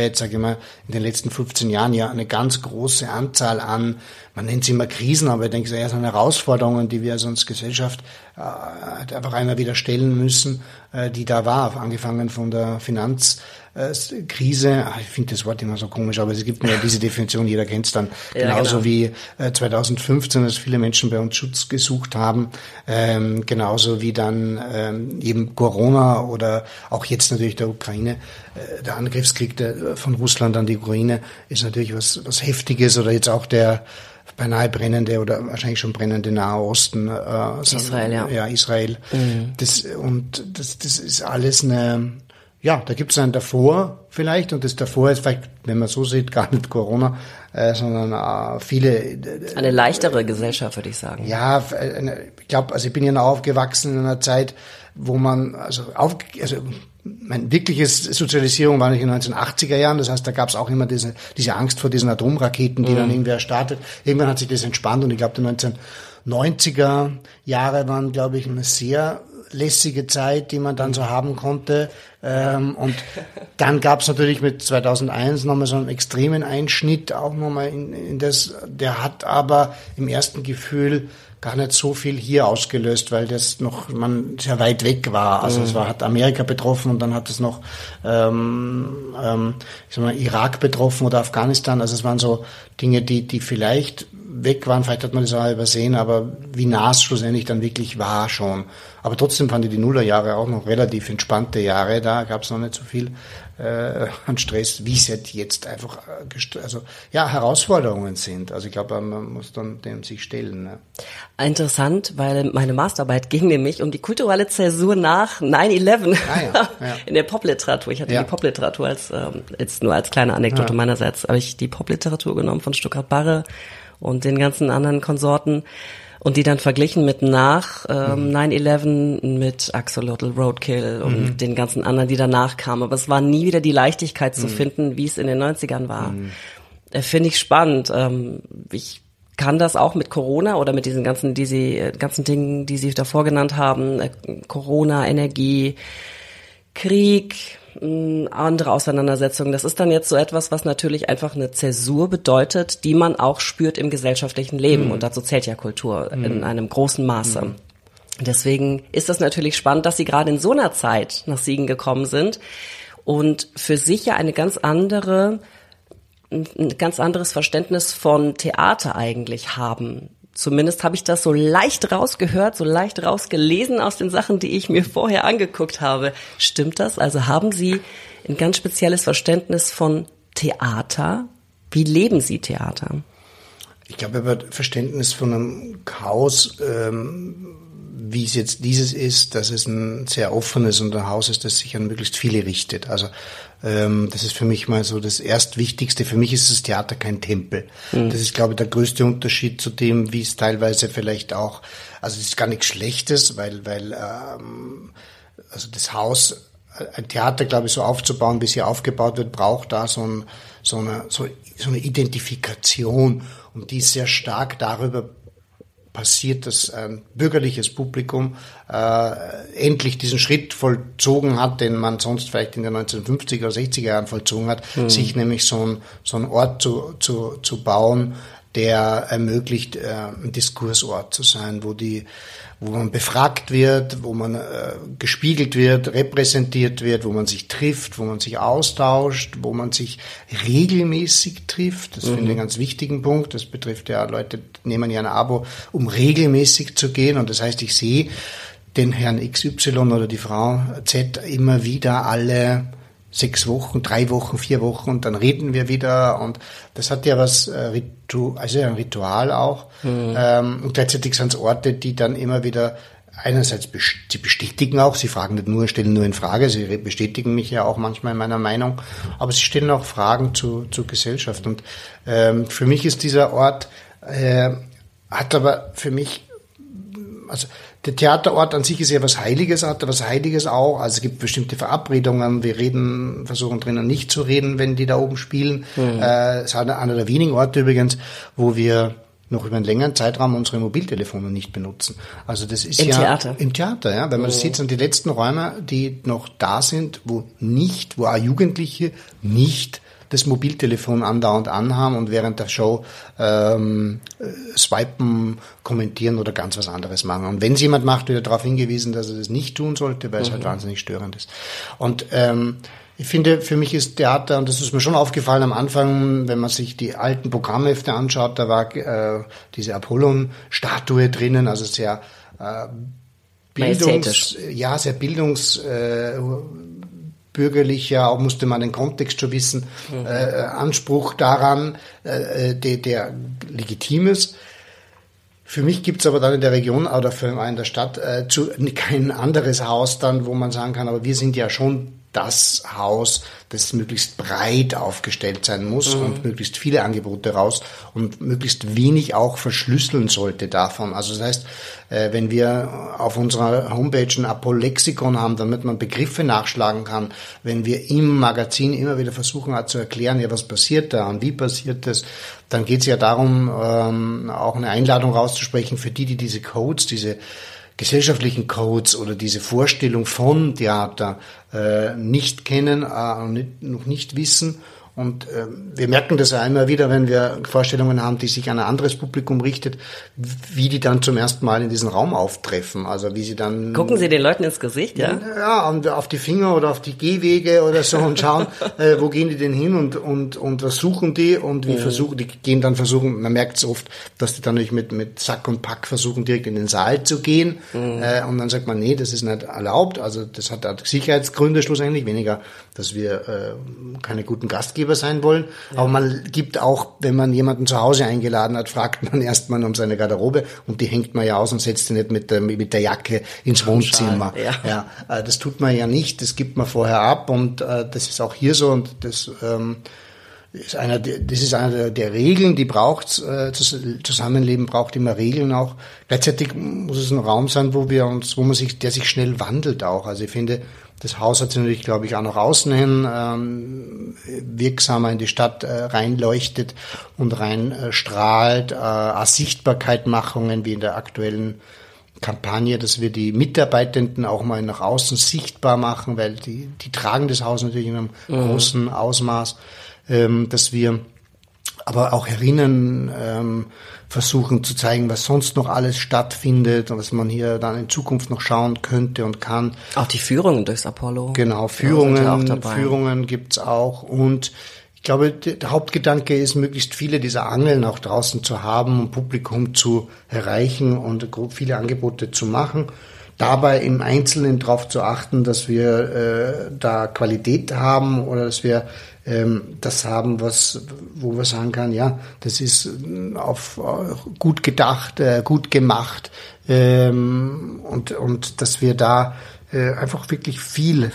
wir in den letzten 15 Jahren ja eine ganz große Anzahl an, man nennt sie immer Krisen, aber ich denke, es sind eher so Herausforderungen, die wir als Gesellschaft einfach einmal wieder stellen müssen, die da war, angefangen von der Finanzkrise. Ich finde das Wort immer so komisch, aber es gibt ja diese Definition, jeder kennt es dann. Genauso wie 2015, als viele Menschen bei uns Schutz gesucht haben, genauso wie dann eben Corona oder auch jetzt natürlich der Ukraine, der Angriffskrieg von Russland an die Ukraine ist natürlich was Heftiges, oder jetzt auch der beinahe brennende oder wahrscheinlich schon brennende Nahe Osten. Israel, ja. Ja, Israel. Das ist alles eine, ja, da gibt es einen davor vielleicht, und das davor ist vielleicht, wenn man so sieht, gar nicht Corona, sondern viele. Eine leichtere Gesellschaft, würde ich sagen. Ja, ich glaube, also ich bin ja noch aufgewachsen in einer Zeit, wo man, meine wirkliche Sozialisierung war nicht in den 1980er Jahren, das heißt, da gab es auch immer diese Angst vor diesen Atomraketen, die dann irgendwer startet. Irgendwann hat sich das entspannt, und ich glaube, die 1990er Jahre waren, glaube ich, eine sehr lässige Zeit, die man dann so haben konnte. Und dann gab es natürlich mit 2001 nochmal so einen extremen Einschnitt, auch nochmal in das, der hat aber im ersten Gefühl gar nicht so viel hier ausgelöst, weil das noch man sehr weit weg war. Also es hat Amerika betroffen, und dann hat es noch Irak betroffen oder Afghanistan. Also es waren so Dinge, die vielleicht weg waren, vielleicht hat man das auch übersehen, aber wie nah es schlussendlich dann wirklich war schon. Aber trotzdem fand ich die Nullerjahre auch noch relativ entspannte Jahre. Da gab es noch nicht so viel an Stress, wie es jetzt einfach Herausforderungen sind. Also ich glaube, man muss dann dem sich stellen. Ne? Interessant, weil meine Masterarbeit ging nämlich um die kulturelle Zäsur nach 9/11 in der Popliteratur. Ich hatte die Popliteratur jetzt nur als kleine Anekdote meinerseits, habe ich die Popliteratur genommen von Stuttgart-Barre und den ganzen anderen Konsorten und die dann verglichen mit nach 9/11 mit Axolotl, Roadkill und den ganzen anderen, die danach kamen. Aber es war nie wieder die Leichtigkeit zu finden, wie es in den 90ern war. Finde ich spannend. Ich kann das auch mit Corona oder mit diesen ganzen Dingen, die Sie davor genannt haben, Corona, Energie, Krieg, andere Auseinandersetzungen. Das ist dann jetzt so etwas, was natürlich einfach eine Zäsur bedeutet, die man auch spürt im gesellschaftlichen Leben. Und dazu zählt ja Kultur in einem großen Maße. Deswegen ist das natürlich spannend, dass Sie gerade in so einer Zeit nach Siegen gekommen sind und für sich ja ein ganz anderes Verständnis von Theater eigentlich haben. Zumindest habe ich das so leicht rausgehört, so leicht rausgelesen aus den Sachen, die ich mir vorher angeguckt habe. Stimmt das? Also haben Sie ein ganz spezielles Verständnis von Theater? Wie leben Sie Theater? Ich glaube, über Verständnis von einem Haus, wie es jetzt dieses ist, dass es ein sehr offenes und ein Haus ist, das sich an möglichst viele richtet. Also das ist für mich mal so das Erstwichtigste. Für mich ist das Theater kein Tempel. Das ist, glaube ich, der größte Unterschied zu dem, wie es teilweise vielleicht auch, also es ist gar nichts Schlechtes, weil also das Haus, ein Theater, glaube ich, so aufzubauen, wie es hier aufgebaut wird, braucht da so eine Identifikation, und die ist sehr stark darüber passiert, dass ein bürgerliches Publikum endlich diesen Schritt vollzogen hat, den man sonst vielleicht in den 1950er oder 60er Jahren vollzogen hat, sich nämlich so einen Ort zu bauen, der ermöglicht, ein Diskursort zu sein, wo man befragt wird, wo man gespiegelt wird, repräsentiert wird, wo man sich trifft, wo man sich austauscht, wo man sich regelmäßig trifft. Das finde ich einen ganz wichtigen Punkt. Das betrifft ja, Leute nehmen ja ein Abo, um regelmäßig zu gehen. Und das heißt, ich sehe den Herrn XY oder die Frau Z immer wieder alle 6 Wochen, 3 Wochen, 4 Wochen, und dann reden wir wieder, und das hat ja was ein Ritual auch, und gleichzeitig sind es Orte, die dann immer wieder einerseits sie bestätigen auch, sie stellen nur in Frage, sie bestätigen mich ja auch manchmal in meiner Meinung, aber sie stellen auch Fragen zur Gesellschaft, und für mich ist dieser Ort hat aber für mich, also der Theaterort an sich ist ja was Heiliges, hat was Heiliges auch. Also es gibt bestimmte Verabredungen. Wir versuchen drinnen nicht zu reden, wenn die da oben spielen. Es ist einer der wenigen Orte übrigens, wo wir noch über einen längeren Zeitraum unsere Mobiltelefone nicht benutzen. Also das ist Theater. Im Theater, ja. Wenn man das sieht, sind die letzten Räume, die noch da sind, wo auch Jugendliche nicht das Mobiltelefon andauernd anhaben und während der Show swipen, kommentieren oder ganz was anderes machen. Und wenn es jemand macht, wird er darauf hingewiesen, dass er das nicht tun sollte, weil es halt wahnsinnig störend ist. Und ich finde, für mich ist Theater, und das ist mir schon aufgefallen am Anfang, wenn man sich die alten Programmhefte anschaut, da war diese Apollon-Statue drinnen, also sehr sehr bildungsbürgerlicher, auch musste man den Kontext schon wissen, Anspruch daran, der legitim ist. Für mich gibt's aber dann in der Region oder in der Stadt kein anderes Haus dann, wo man sagen kann, aber wir sind ja schon das Haus, das möglichst breit aufgestellt sein muss und möglichst viele Angebote raus und möglichst wenig auch verschlüsseln sollte davon. Also das heißt, wenn wir auf unserer Homepage ein Apollexikon haben, damit man Begriffe nachschlagen kann, wenn wir im Magazin immer wieder versuchen zu erklären, ja, was passiert da und wie passiert das, dann geht es ja darum, auch eine Einladung rauszusprechen für die diese Codes, diese gesellschaftlichen Codes oder diese Vorstellung von Theater nicht kennen und noch nicht wissen. Und wir merken das ja immer wieder, wenn wir Vorstellungen haben, die sich an ein anderes Publikum richtet, wie die dann zum ersten Mal in diesen Raum auftreffen. Also wie sie dann... Gucken Sie den Leuten ins Gesicht, ja? Ja, und auf die Finger oder auf die Gehwege oder so und schauen, wo gehen die denn hin und was suchen die und wie versuchen, man merkt es oft, dass die dann nicht mit Sack und Pack versuchen, direkt in den Saal zu gehen. Und dann sagt man, nee, das ist nicht erlaubt. Also das hat Sicherheitsgründe schlussendlich, weniger, dass wir keine guten Gastgeber sein wollen. Ja. Aber man gibt auch, wenn man jemanden zu Hause eingeladen hat, fragt man erstmal um seine Garderobe und die hängt man ja aus und setzt sie nicht mit der Jacke ins Wohnzimmer. Ja, das tut man ja nicht, das gibt man vorher ab und das ist auch hier so und das ist einer der Regeln, die braucht's. Zusammenleben braucht immer Regeln auch. Gleichzeitig muss es ein Raum sein, der sich schnell wandelt auch. Also ich finde, das Haus hat sich natürlich, glaube ich, auch nach außen hin wirksamer in die Stadt reinleuchtet und reinstrahlt. Sichtbarkeitmachungen wie in der aktuellen Kampagne, dass wir die Mitarbeitenden auch mal nach außen sichtbar machen, weil die tragen das Haus natürlich in einem großen Ausmaß, dass wir aber auch herinnen versuchen zu zeigen, was sonst noch alles stattfindet und was man hier dann in Zukunft noch schauen könnte und kann. Auch die Führungen durchs Apollo. Genau, Führungen gibt's auch und ich glaube, der Hauptgedanke ist, möglichst viele dieser Angeln auch draußen zu haben, um Publikum zu erreichen und viele Angebote zu machen. Dabei im Einzelnen darauf zu achten, dass wir da Qualität haben oder dass wir das haben, wo man sagen kann, ja, das ist auf gut gedacht, gut gemacht und dass wir da einfach wirklich viel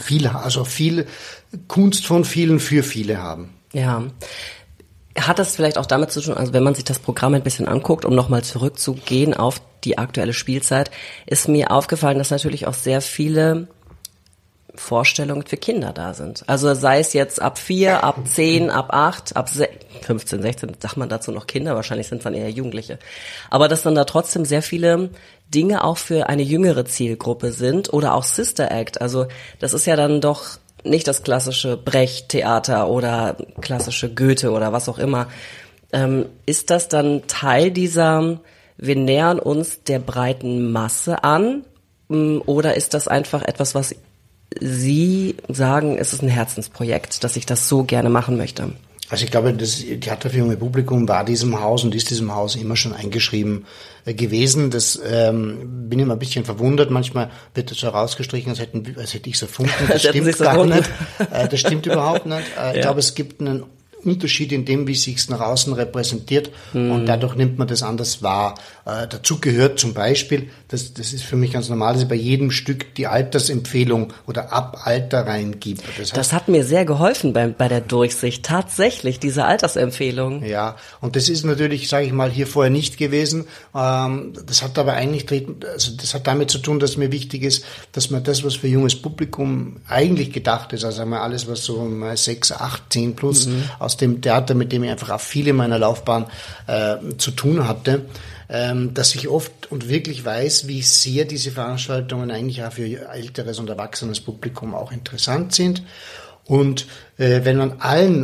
Kunst von vielen für viele haben. Ja. Hat das vielleicht auch damit zu tun, also wenn man sich das Programm ein bisschen anguckt, um nochmal zurückzugehen auf die aktuelle Spielzeit, ist mir aufgefallen, dass natürlich auch sehr viele Vorstellungen für Kinder da sind. Also sei es jetzt ab 4, ab 10, ab 8, ab 15, 16, sagt man dazu noch Kinder, wahrscheinlich sind es dann eher Jugendliche. Aber dass dann da trotzdem sehr viele Dinge auch für eine jüngere Zielgruppe sind oder auch Sister Act. Also das ist ja dann doch nicht das klassische Brecht-Theater oder klassische Goethe oder was auch immer. Ist das dann Teil dieser, wir nähern uns der breiten Masse an? Oder ist das einfach etwas, was Sie sagen, es ist ein Herzensprojekt, dass ich das so gerne machen möchte? Also ich glaube, das Theater für junge Publikum war diesem Haus und ist diesem Haus immer schon eingeschrieben gewesen. Das bin immer ein bisschen verwundert. Manchmal wird das so rausgestrichen, als hätte ich es erfunden. Das stimmt gar nicht. Das stimmt überhaupt nicht. Ich glaube, es gibt einen Unterschied in dem, wie es sich nach außen repräsentiert und dadurch nimmt man das anders wahr. Dazu gehört zum Beispiel, das ist für mich ganz normal, dass es bei jedem Stück die Altersempfehlung oder ab Alter reingibt. Das heißt, das hat mir sehr geholfen bei der Durchsicht, tatsächlich, diese Altersempfehlung. Ja, und das ist natürlich, sage ich mal, hier vorher nicht gewesen. Das hat aber eigentlich, das hat damit zu tun, dass mir wichtig ist, dass man das, was für junges Publikum eigentlich gedacht ist, also einmal alles, was so 6, 8, 10 plus aus dem Theater, mit dem ich einfach auch viel in meiner Laufbahn zu tun hatte, dass ich oft und wirklich weiß, wie sehr diese Veranstaltungen eigentlich auch für älteres und erwachsenes Publikum auch interessant sind. Und wenn man allen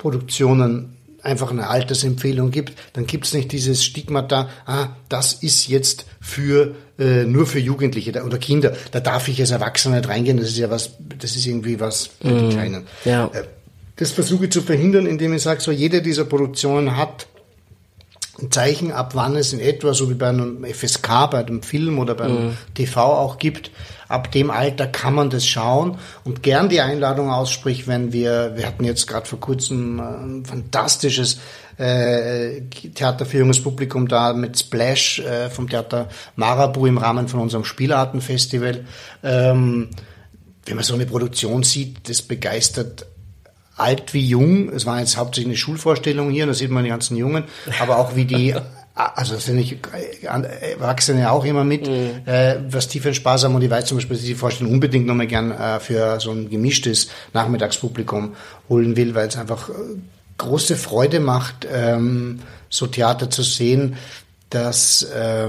Produktionen einfach eine Altersempfehlung gibt, dann gibt es nicht dieses Stigmata, das ist jetzt nur für Jugendliche oder Kinder, da darf ich als Erwachsener nicht reingehen, das ist irgendwie was für die Kleinen. Ja. Das versuche ich zu verhindern, indem ich sage, so jede dieser Produktionen hat ein Zeichen, ab wann es in etwa, so wie bei einem FSK, bei einem Film oder beim TV auch gibt, ab dem Alter kann man das schauen und gern die Einladung ausspricht, wenn wir hatten jetzt gerade vor kurzem ein fantastisches Theaterführungspublikum da mit Splash vom Theater Marabu im Rahmen von unserem Spielartenfestival. Wenn man so eine Produktion sieht, das begeistert alt wie jung. Es war jetzt hauptsächlich eine Schulvorstellung hier, da sieht man die ganzen Jungen, aber auch wie die, also sind nicht Erwachsene auch immer mit, was die für einen Spaß haben. Und ich weiß zum Beispiel, dass ich die Vorstellung unbedingt nochmal gern für so ein gemischtes Nachmittagspublikum holen will, weil es einfach große Freude macht, so Theater zu sehen, dass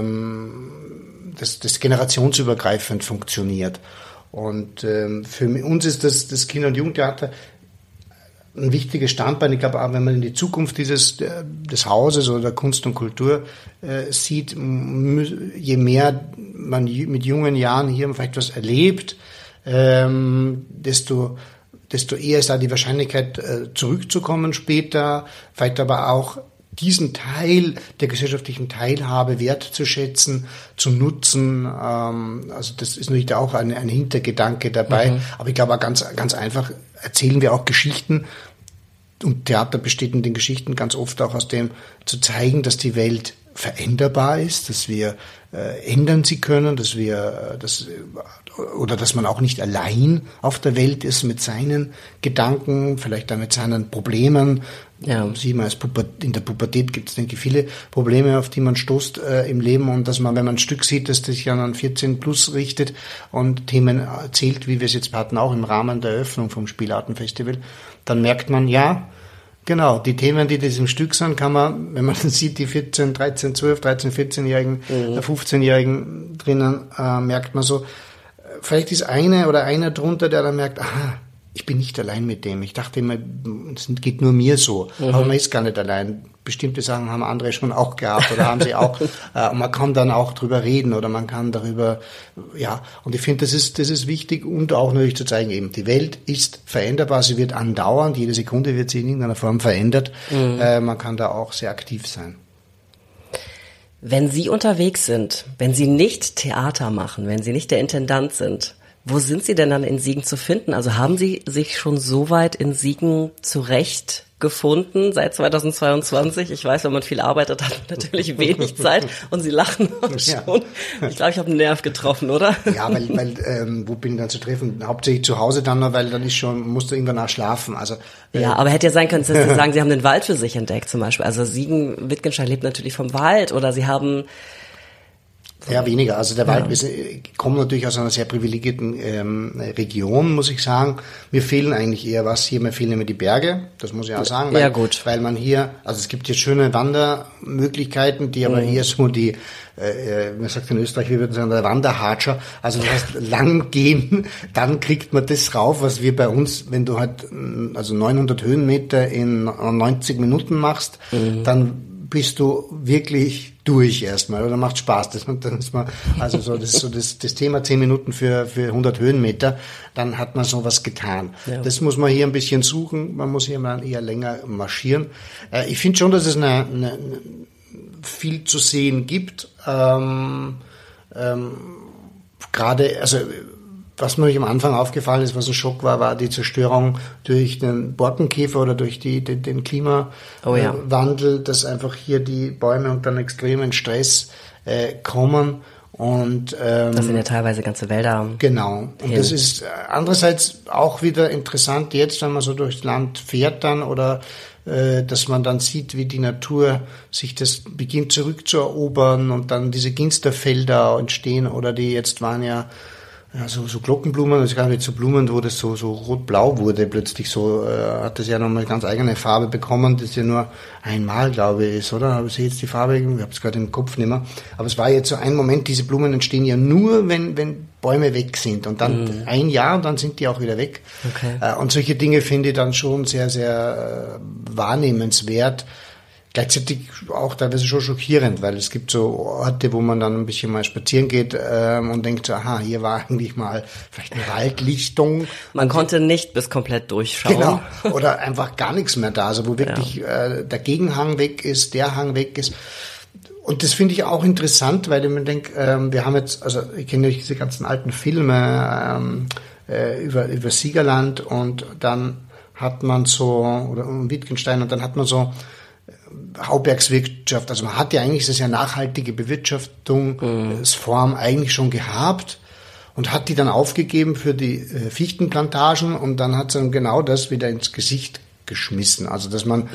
das generationsübergreifend funktioniert. Und für uns ist das Kinder- und Jugendtheater ein wichtiges Standbein. Ich glaube auch, wenn man in die Zukunft des Hauses oder Kunst und Kultur sieht, je mehr man mit jungen Jahren hier vielleicht was erlebt, desto eher ist da die Wahrscheinlichkeit, zurückzukommen später, vielleicht aber auch diesen Teil der gesellschaftlichen Teilhabe wertzuschätzen, zu nutzen. Also das ist natürlich auch ein Hintergedanke dabei. Aber ich glaube auch ganz einfach erzählen wir auch Geschichten. Und Theater besteht in den Geschichten ganz oft auch aus dem, zu zeigen, dass die Welt veränderbar ist, dass wir ändern sie können, dass man auch nicht allein auf der Welt ist mit seinen Gedanken, vielleicht auch mit seinen Problemen. Ja. Sieht man, in der Pubertät gibt es, denke ich, viele Probleme, auf die man stoßt im Leben, und dass man, wenn man ein Stück sieht, das sich an 14 plus richtet und Themen erzählt, wie wir es jetzt hatten, auch im Rahmen der Eröffnung vom Spielartenfestival, dann merkt man, ja, genau, die Themen, die diesem Stück sind, kann man, wenn man sieht, die 14, 13, 12, 13, 14-Jährigen, 15-Jährigen drinnen, merkt man so, vielleicht ist einer drunter, der dann merkt, aha, ich bin nicht allein mit dem. Ich dachte immer, es geht nur mir so. Aber man ist gar nicht allein. Bestimmte Sachen haben andere schon auch gehabt oder haben sie auch. Und man kann dann auch drüber reden oder man kann darüber, ja. Und ich finde, das ist wichtig und auch natürlich zu zeigen, eben, die Welt ist veränderbar. Sie wird andauernd. Jede Sekunde wird sie in irgendeiner Form verändert. Man kann da auch sehr aktiv sein. Wenn Sie unterwegs sind, wenn Sie nicht Theater machen, wenn Sie nicht der Intendant sind, wo sind Sie denn dann in Siegen zu finden? Also haben Sie sich schon so weit in Siegen zurechtgefunden seit 2022? Ich weiß, wenn man viel arbeitet, hat man natürlich wenig Zeit und Sie lachen auch schon. Ja. Ich glaube, ich habe einen Nerv getroffen, oder? Ja, weil wo bin ich dann zu treffen? Hauptsächlich zu Hause dann noch, weil dann musste irgendwann auch schlafen. Also ja, aber hätte ja sein können, dass Sie sagen, Sie haben den Wald für sich entdeckt zum Beispiel. Also Siegen-Wittgenstein lebt natürlich vom Wald, oder Sie haben... Ja, weniger. Also der Wald, wir kommen natürlich aus einer sehr privilegierten Region, muss ich sagen. Mir fehlen eigentlich eher mir fehlen immer die Berge, das muss ich auch sagen. Weil, weil man hier, also es gibt jetzt schöne Wandermöglichkeiten, die aber eher so man sagt in Österreich, wir würden sagen, der Wanderhatscher, also das heißt, lang gehen, dann kriegt man das rauf, was wir bei uns, wenn du halt, also 900 Höhenmeter in 90 Minuten machst, dann bist du wirklich durch erstmal, oder macht Spaß. Dann ist man, also so, das ist so das Thema 10 Minuten für 100 Höhenmeter, dann hat man sowas getan. Ja. Das muss man hier ein bisschen suchen, man muss hier mal eher länger marschieren. Ich finde schon, dass es viel zu sehen gibt. Gerade, also, was mir am Anfang aufgefallen ist, was ein Schock war die Zerstörung durch den Borkenkäfer oder durch den Klimawandel, dass einfach hier die Bäume unter einen extremen Stress kommen. Und das sind ja teilweise ganze Wälder. Genau. Und das ist andererseits auch wieder interessant jetzt, wenn man so durchs Land fährt dann, oder dass man dann sieht, wie die Natur sich das beginnt zurückzuerobern und dann diese Ginsterfelder entstehen, oder die jetzt waren ja so Glockenblumen, das gab jetzt so Blumen, wo das so rot-blau wurde, plötzlich so, hat das ja nochmal eine ganz eigene Farbe bekommen, das ja nur einmal, glaube ich, ist, oder? Aber ich sehe jetzt die Farbe, ich habe es gerade im Kopf nicht mehr. Aber es war jetzt so ein Moment, diese Blumen entstehen ja nur, wenn Bäume weg sind und dann ein Jahr und dann sind die auch wieder weg. Okay. Und solche Dinge finde ich dann schon sehr, sehr wahrnehmenswert. Gleichzeitig auch teilweise schon schockierend, weil es gibt so Orte, wo man dann ein bisschen mal spazieren geht und denkt so, aha, hier war eigentlich mal vielleicht eine Waldlichtung. Man konnte nicht bis komplett durchschauen. Genau, oder einfach gar nichts mehr da, also wo wirklich der Gegenhang weg ist, der Hang weg ist. Und das finde ich auch interessant, weil ich mir denke, wir haben jetzt, also ich kenne ja diese ganzen alten Filme über Siegerland und dann hat man so, oder Wittgenstein, und dann hat man so Bauwerkswirtschaft, also man hat ja eigentlich das ja nachhaltige Bewirtschaftungsform eigentlich schon gehabt und hat die dann aufgegeben für die Fichtenplantagen und dann hat sie dann genau das wieder ins Gesicht geschmissen. Also dass man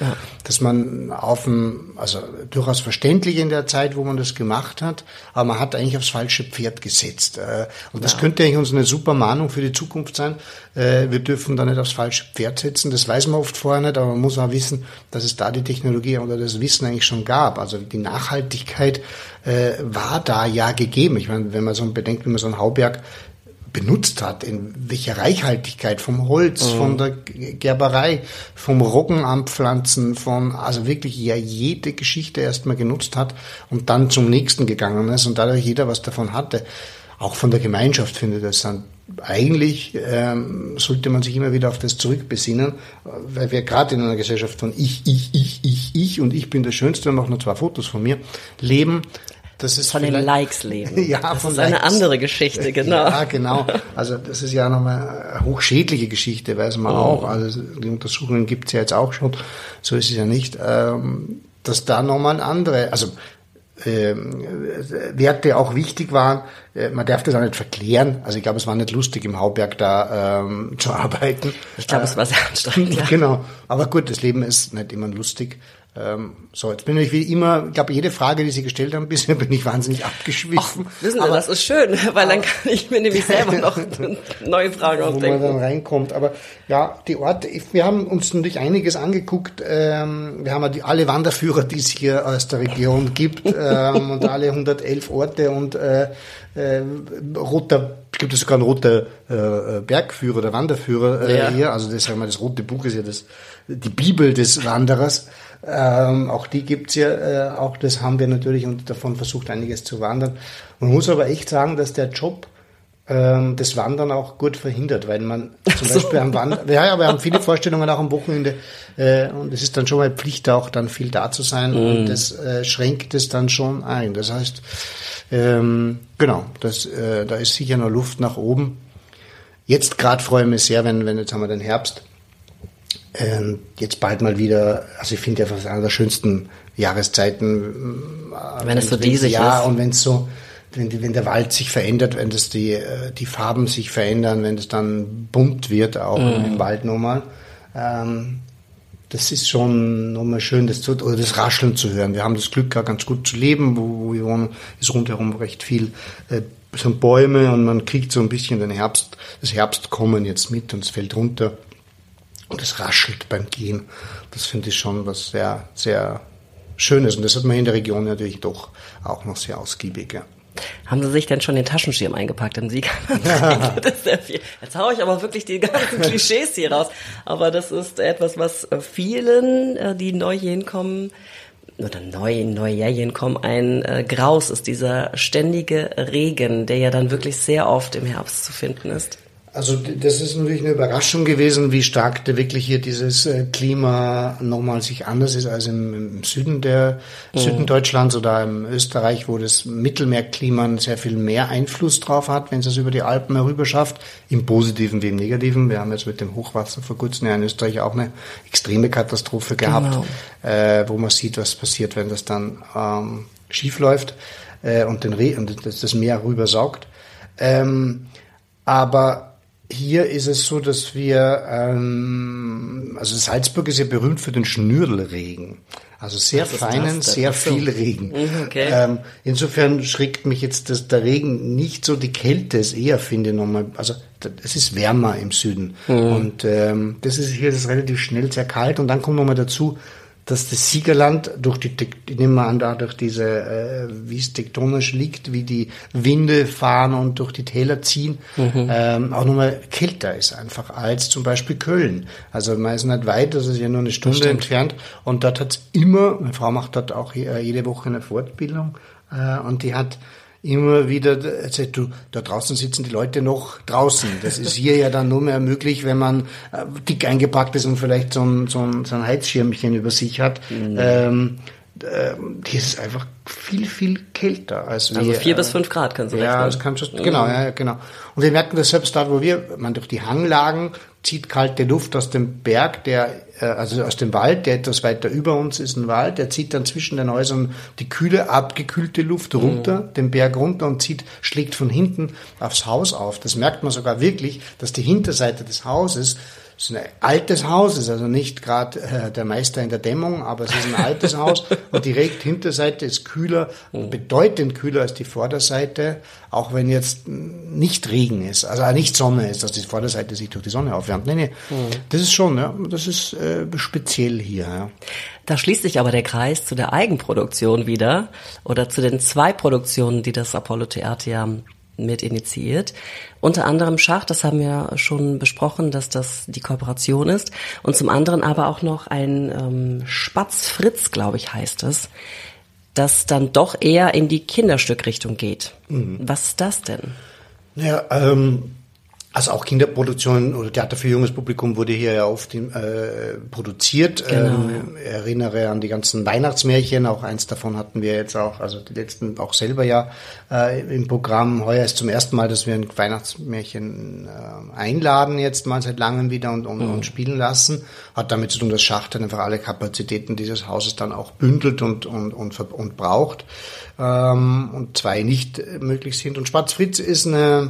also durchaus verständlich in der Zeit, wo man das gemacht hat, aber man hat eigentlich aufs falsche Pferd gesetzt. Und das könnte eigentlich uns eine super Mahnung für die Zukunft sein. Wir dürfen da nicht aufs falsche Pferd setzen. Das weiß man oft vorher nicht, aber man muss auch wissen, dass es da die Technologie oder das Wissen eigentlich schon gab. Also die Nachhaltigkeit war da ja gegeben. Ich meine, wenn man so bedenkt, wie man so ein Hauberg benutzt hat, in welcher Reichhaltigkeit vom Holz, von der Gerberei, vom Roggen anpflanzen, also wirklich ja jede Geschichte erstmal genutzt hat und dann zum nächsten gegangen ist und dadurch jeder was davon hatte. Auch von der Gemeinschaft finde ich das dann. Eigentlich sollte man sich immer wieder auf das zurückbesinnen, weil wir gerade in einer Gesellschaft von ich und ich bin der Schönste und noch nur 2 Fotos von mir leben. Das ist von den Likes leben. Ja, das von ist Likes. Eine andere Geschichte, genau. Ja, genau. Also das ist ja nochmal eine hochschädliche Geschichte, weiß man auch. Also die Untersuchungen gibt's ja jetzt auch schon, so ist es ja nicht. Dass da nochmal andere, also Werte auch wichtig waren. Man darf das auch nicht verklären. Also ich glaube, es war nicht lustig, im Hauberg da zu arbeiten. Ich glaube, es war sehr anstrengend, ja. Genau. Aber gut, das Leben ist nicht immer lustig. So, jetzt bin ich wie immer, ich glaube, jede Frage, die Sie gestellt haben, bisher bin ich wahnsinnig abgeschwiffen. Ach, wissen Sie, das ist schön, weil dann kann ich mir nämlich selber noch neue Fragen ausdenken. Wo man dann reinkommt. Aber ja, die Orte, wir haben uns natürlich einiges angeguckt. Wir haben ja alle Wanderführer, die es hier aus der Region gibt, und alle 111 Orte und es gibt sogar einen roter Bergführer oder Wanderführer hier. Also das, sagen wir, das rote Buch ist ja die Bibel des Wanderers. Auch die gibt's ja, auch das haben wir natürlich und davon versucht einiges zu wandern. Man muss aber echt sagen, dass der Job das Wandern auch gut verhindert, weil man zum Beispiel am Wandern, wir haben viele Vorstellungen auch am Wochenende und es ist dann schon mal Pflicht auch dann viel da zu sein und das schränkt es dann schon ein. Das heißt, genau, da ist sicher noch Luft nach oben. Jetzt gerade freue ich mich sehr, wenn jetzt haben wir den Herbst. Jetzt bald mal wieder, also ich finde ja fast eine der schönsten Jahreszeiten. Wenn es so diesig ist. Ja, und wenn es so, wenn der Wald sich verändert, wenn das die Farben sich verändern, wenn es dann bunt wird, auch im Wald nochmal. Das ist schon nochmal schön, das Rascheln zu hören. Wir haben das Glück, auch ganz gut zu leben, wo wir wohnen, ist rundherum recht viel, so Bäume und man kriegt so ein bisschen das Herbstkommen jetzt mit und es fällt runter. Und es raschelt beim Gehen. Das finde ich schon was sehr, sehr Schönes. Und das hat man in der Region natürlich doch auch noch sehr ausgiebig. Ja. Haben Sie sich denn schon den Taschenschirm eingepackt im Sieger? Das ist sehr viel. Jetzt haue ich aber wirklich die ganzen Klischees hier raus. Aber das ist etwas, was vielen, die neu hier hinkommen, oder neu hier hinkommen, ein Graus ist, dieser ständige Regen, der ja dann wirklich sehr oft im Herbst zu finden ist. Also das ist natürlich eine Überraschung gewesen, wie stark da wirklich hier dieses Klima nochmal sich anders ist als im Süden Süden Deutschlands oder im Österreich, wo das Mittelmeerklima sehr viel mehr Einfluss drauf hat, wenn es über die Alpen herüber schafft, im Positiven wie im Negativen. Wir haben jetzt mit dem Hochwasser vor kurzem ja in Österreich auch eine extreme Katastrophe gehabt, wo man sieht, was passiert, wenn das dann schief läuft und das Meer rübersaugt. Aber hier ist es so, dass wir, also Salzburg ist ja berühmt für den Schnürlregen. Also sehr feinen, sehr viel Regen. Okay. Insofern schreckt mich jetzt der Regen nicht so, die Kälte ist eher, finde ich nochmal, also es ist wärmer im Süden. Und das ist hier relativ schnell sehr kalt. Und dann kommt nochmal dazu, dass das Siegerland ich nehme mal an, durch diese, wie es tektonisch liegt, wie die Winde fahren und durch die Täler ziehen, auch nochmal kälter ist einfach als zum Beispiel Köln. Also man ist nicht weit, das ist ja nur eine Stunde entfernt und dort hat's immer, meine Frau macht dort auch jede Woche eine Fortbildung und die hat immer wieder erzählt, da draußen sitzen die Leute noch draußen. Das ist hier ja dann nur mehr möglich, wenn man dick eingepackt ist und vielleicht so ein Heizschirmchen über sich hat. Hier ist es einfach viel, viel kälter als wir. Also 4 bis 5 Grad können Sie rechnen. Ja, das kann schon, genau. Und wir merken das selbst dort, wo man durch die Hanglagen zieht kalte Luft aus dem Berg, also aus dem Wald, der etwas weiter über uns ist ein Wald, der zieht dann zwischen den Häusern die kühle, abgekühlte Luft runter, den Berg runter und schlägt von hinten aufs Haus auf. Das merkt man sogar wirklich, dass die Hinterseite des Hauses, es ist ein altes Haus, ist also nicht gerade der Meister in der Dämmung, aber es ist ein altes Haus und die Hinterseite ist kühler, bedeutend kühler als die Vorderseite, auch wenn jetzt nicht Regen ist, also nicht Sonne ist, dass die Vorderseite sich durch die Sonne aufwärmt. Nee, das ist schon, ja, das ist speziell hier. Ja. Da schließt sich aber der Kreis zu der Eigenproduktion wieder oder zu den 2 Produktionen, die das Apollo-Theater ja mit initiiert. Unter anderem Schach, das haben wir schon besprochen, dass das die Kooperation ist. Und zum anderen aber auch noch ein Spatz Fritz, glaube ich, heißt es, das dann doch eher in die Kinderstückrichtung geht. Was ist das denn? Ja, also auch Kinderproduktion oder Theater für junges Publikum wurde hier ja oft produziert. Genau. Erinnere an die ganzen Weihnachtsmärchen, auch eins davon hatten wir jetzt auch, also die letzten auch selber ja im Programm. Heuer ist zum ersten Mal, dass wir ein Weihnachtsmärchen einladen jetzt mal seit langem wieder und spielen lassen. Hat damit zu tun, dass Schach dann einfach alle Kapazitäten dieses Hauses dann auch bündelt und braucht und 2 nicht möglich sind. Und Spatz Fritz ist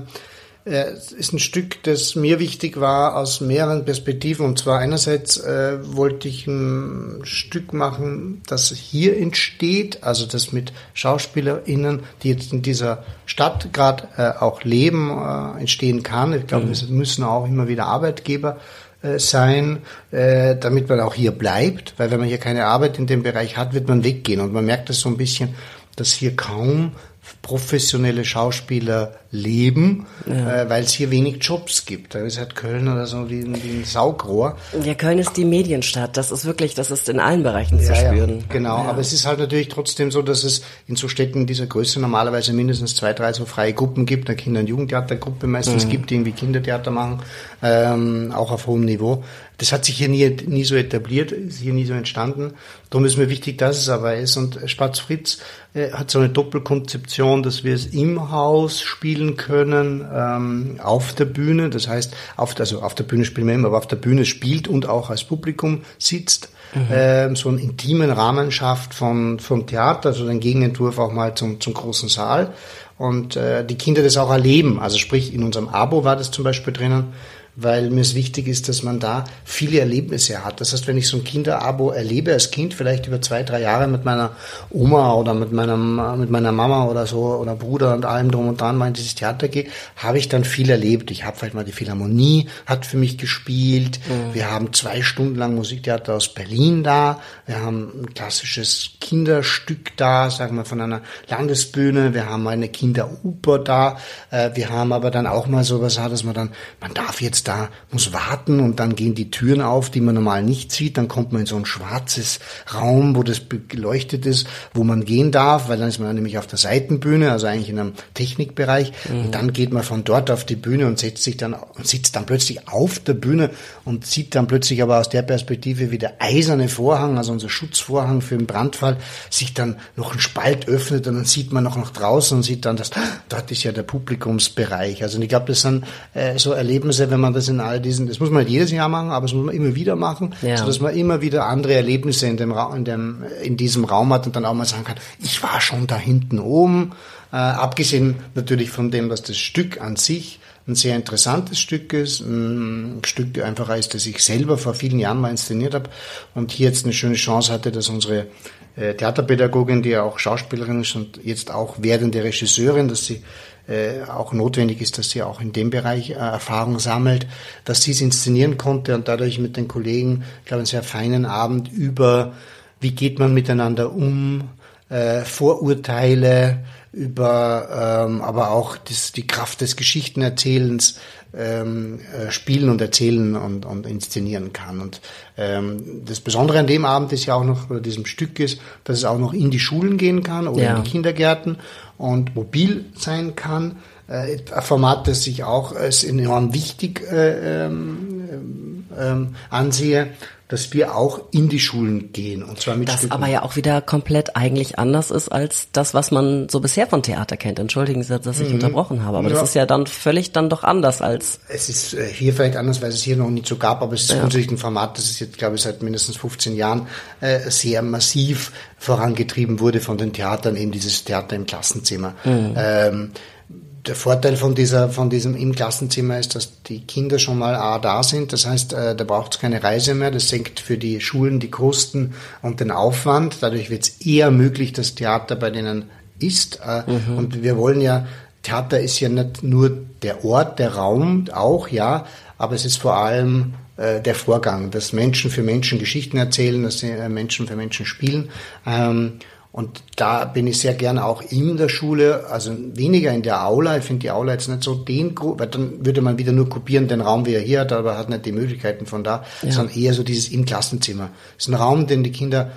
ein Stück, das mir wichtig war aus mehreren Perspektiven. Und zwar einerseits wollte ich ein Stück machen, das hier entsteht, also das mit SchauspielerInnen, die jetzt in dieser Stadt gerade auch leben, entstehen kann. Ich glaube, es müssen auch immer wieder Arbeitgeber sein, damit man auch hier bleibt. Weil wenn man hier keine Arbeit in dem Bereich hat, wird man weggehen. Und man merkt das so ein bisschen, dass hier kaum professionelle Schauspieler leben, weil es hier wenig Jobs gibt. Da ist halt Köln oder so wie ein Saugrohr. Ja, Köln ist die Medienstadt. Das ist in allen Bereichen zu spüren. Ja, genau. Ja. Aber es ist halt natürlich trotzdem so, dass es in so Städten dieser Größe normalerweise mindestens 2, 3 so freie Gruppen gibt. Eine Kinder- und Jugendtheatergruppe meistens gibt, die irgendwie Kindertheater machen, auch auf hohem Niveau. Das hat sich hier nie so etabliert, ist hier nie so entstanden. Darum ist mir wichtig, dass es aber ist. Und Spatz Fritz hat so eine Doppelkonzeption, dass wir es im Haus spielen können, auf der Bühne. Das heißt, auf der Bühne spielen wir immer, aber auf der Bühne spielt und auch als Publikum sitzt. So einen intimen Rahmen schafft vom Theater, also den Gegenentwurf auch mal zum großen Saal. Und die Kinder das auch erleben. Also sprich, in unserem Abo war das zum Beispiel drinnen, weil mir es wichtig ist, dass man da viele Erlebnisse hat. Das heißt, wenn ich so ein Kinderabo erlebe als Kind, vielleicht über 2, 3 Jahre mit meiner Oma oder mit meiner Mama oder so oder Bruder und allem drum und dran mal in dieses Theater gehe, habe ich dann viel erlebt. Ich habe vielleicht mal die Philharmonie hat für mich gespielt. Wir haben 2 Stunden lang Musiktheater aus Berlin da. Wir haben ein klassisches Kinderstück da, sagen wir von einer Landesbühne. Wir haben eine Kinderoper da. Wir haben aber dann auch mal sowas, dass man darf jetzt da, muss warten und dann gehen die Türen auf, die man normal nicht sieht, dann kommt man in so ein schwarzes Raum, wo das beleuchtet ist, wo man gehen darf, weil dann ist man nämlich auf der Seitenbühne, also eigentlich in einem Technikbereich und dann geht man von dort auf die Bühne und sitzt dann plötzlich auf der Bühne und sieht dann plötzlich aber aus der Perspektive, wie der eiserne Vorhang, also unser Schutzvorhang für den Brandfall, sich dann noch ein Spalt öffnet und dann sieht man noch nach draußen und sieht dann, dort ist ja der Publikumsbereich. Also ich glaube, das sind so Erlebnisse, wenn man das das muss man nicht jedes Jahr machen, aber das muss man immer wieder machen, sodass man immer wieder andere Erlebnisse in diesem Raum hat und dann auch mal sagen kann, ich war schon da hinten oben, abgesehen natürlich von dem, dass das Stück an sich ein sehr interessantes Stück ist, ein Stück einfacher ist, das ich selber vor vielen Jahren mal inszeniert habe und hier jetzt eine schöne Chance hatte, dass unsere Theaterpädagogin, die ja auch Schauspielerin ist und jetzt auch werdende Regisseurin, dass sie auch notwendig ist, dass sie auch in dem Bereich Erfahrung sammelt, dass sie es inszenieren konnte und dadurch mit den Kollegen, ich glaube, einen sehr feinen Abend über wie geht man miteinander um, Vorurteile über, aber auch die Kraft des Geschichtenerzählens spielen und erzählen und inszenieren kann. Und das Besondere an dem Abend ist ja auch noch, oder diesem Stück ist, dass es auch noch in die Schulen gehen kann oder in die Kindergärten und mobil sein kann. Ein Format, das ich auch als enorm wichtig ansehe, dass wir auch in die Schulen gehen, und zwar mit das Stücken. Aber ja auch wieder komplett eigentlich anders ist als das, was man so bisher von Theater kennt. Entschuldigen Sie, dass ich unterbrochen habe, aber das ist ja dann völlig dann doch anders als... Es ist hier vielleicht anders, weil es hier noch nicht so gab, aber es ist grundsätzlich ein Format, das ist jetzt, glaube ich, seit mindestens 15 Jahren sehr massiv vorangetrieben wurde von den Theatern, eben dieses Theater im Klassenzimmer. Der Vorteil von diesem im Klassenzimmer ist, dass die Kinder schon mal da sind. Das heißt, da braucht es keine Reise mehr. Das senkt für die Schulen die Kosten und den Aufwand. Dadurch wird es eher möglich, dass Theater bei denen ist. Und wir wollen ja, Theater ist ja nicht nur der Ort, der Raum auch, ja, aber es ist vor allem der Vorgang, dass Menschen für Menschen Geschichten erzählen, dass sie Menschen für Menschen spielen. Und da bin ich sehr gerne auch in der Schule, also weniger in der Aula. Ich finde die Aula jetzt nicht so weil dann würde man wieder nur kopieren, den Raum, wie er hier hat, aber hat nicht die Möglichkeiten von da, sondern eher so dieses im Klassenzimmer. Das ist ein Raum, den die Kinder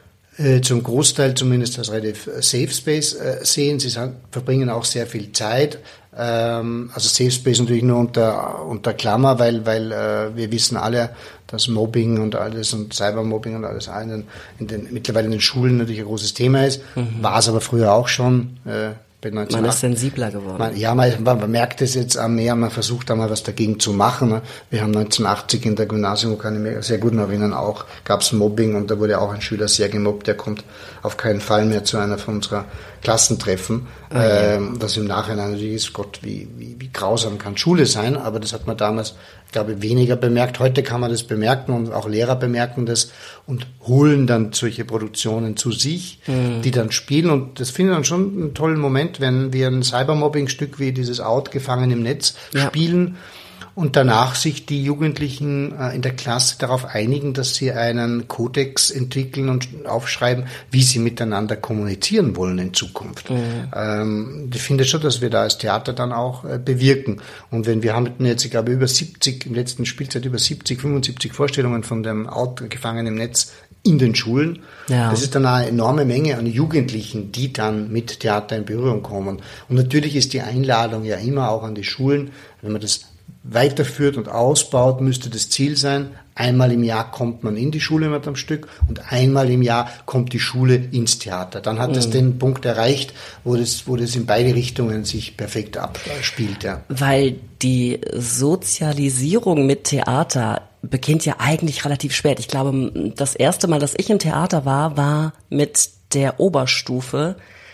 zum Großteil zumindest als relativ Safe Space sehen. Sie verbringen auch sehr viel Zeit. Also Safe Space natürlich nur unter Klammer, weil wir wissen alle, dass Mobbing und alles und Cybermobbing und alles mittlerweile in den Schulen natürlich ein großes Thema ist. War es aber früher auch schon. Man ist sensibler geworden. Man merkt es jetzt auch mehr, man versucht da mal was dagegen zu machen. Wir haben 1980 in der Gymnasium, kann ich mich sehr gut erinnern, auch gab es Mobbing und da wurde auch ein Schüler sehr gemobbt, der kommt auf keinen Fall mehr zu einer von unserer Klassentreffen. Was im Nachhinein natürlich ist, Gott, wie grausam kann Schule sein, aber das hat man damals, glaube ich, weniger bemerkt. Heute kann man das bemerken und auch Lehrer bemerken das und holen dann solche Produktionen zu sich, die dann spielen, und das finde ich dann schon einen tollen Moment, wenn wir ein Cybermobbing-Stück wie dieses Out, gefangen im Netz, spielen und danach sich die Jugendlichen in der Klasse darauf einigen, dass sie einen Kodex entwickeln und aufschreiben, wie sie miteinander kommunizieren wollen in Zukunft. Ich finde schon, dass wir da als Theater dann auch bewirken. Und wenn wir haben jetzt, ich glaube, im letzten Spielzeit über 75 Vorstellungen von dem Out, gefangen im Netz in den Schulen. Ja. Das ist dann eine enorme Menge an Jugendlichen, die dann mit Theater in Berührung kommen. Und natürlich ist die Einladung ja immer auch an die Schulen, wenn man das weiterführt und ausbaut, müsste das Ziel sein, einmal im Jahr kommt man in die Schule mit einem Stück und einmal im Jahr kommt die Schule ins Theater. Dann hat es den Punkt erreicht, wo das in beide Richtungen sich perfekt abspielt. Ja. Weil die Sozialisierung mit Theater beginnt ja eigentlich relativ spät. Ich glaube, das erste Mal, dass ich im Theater war mit der Oberstufe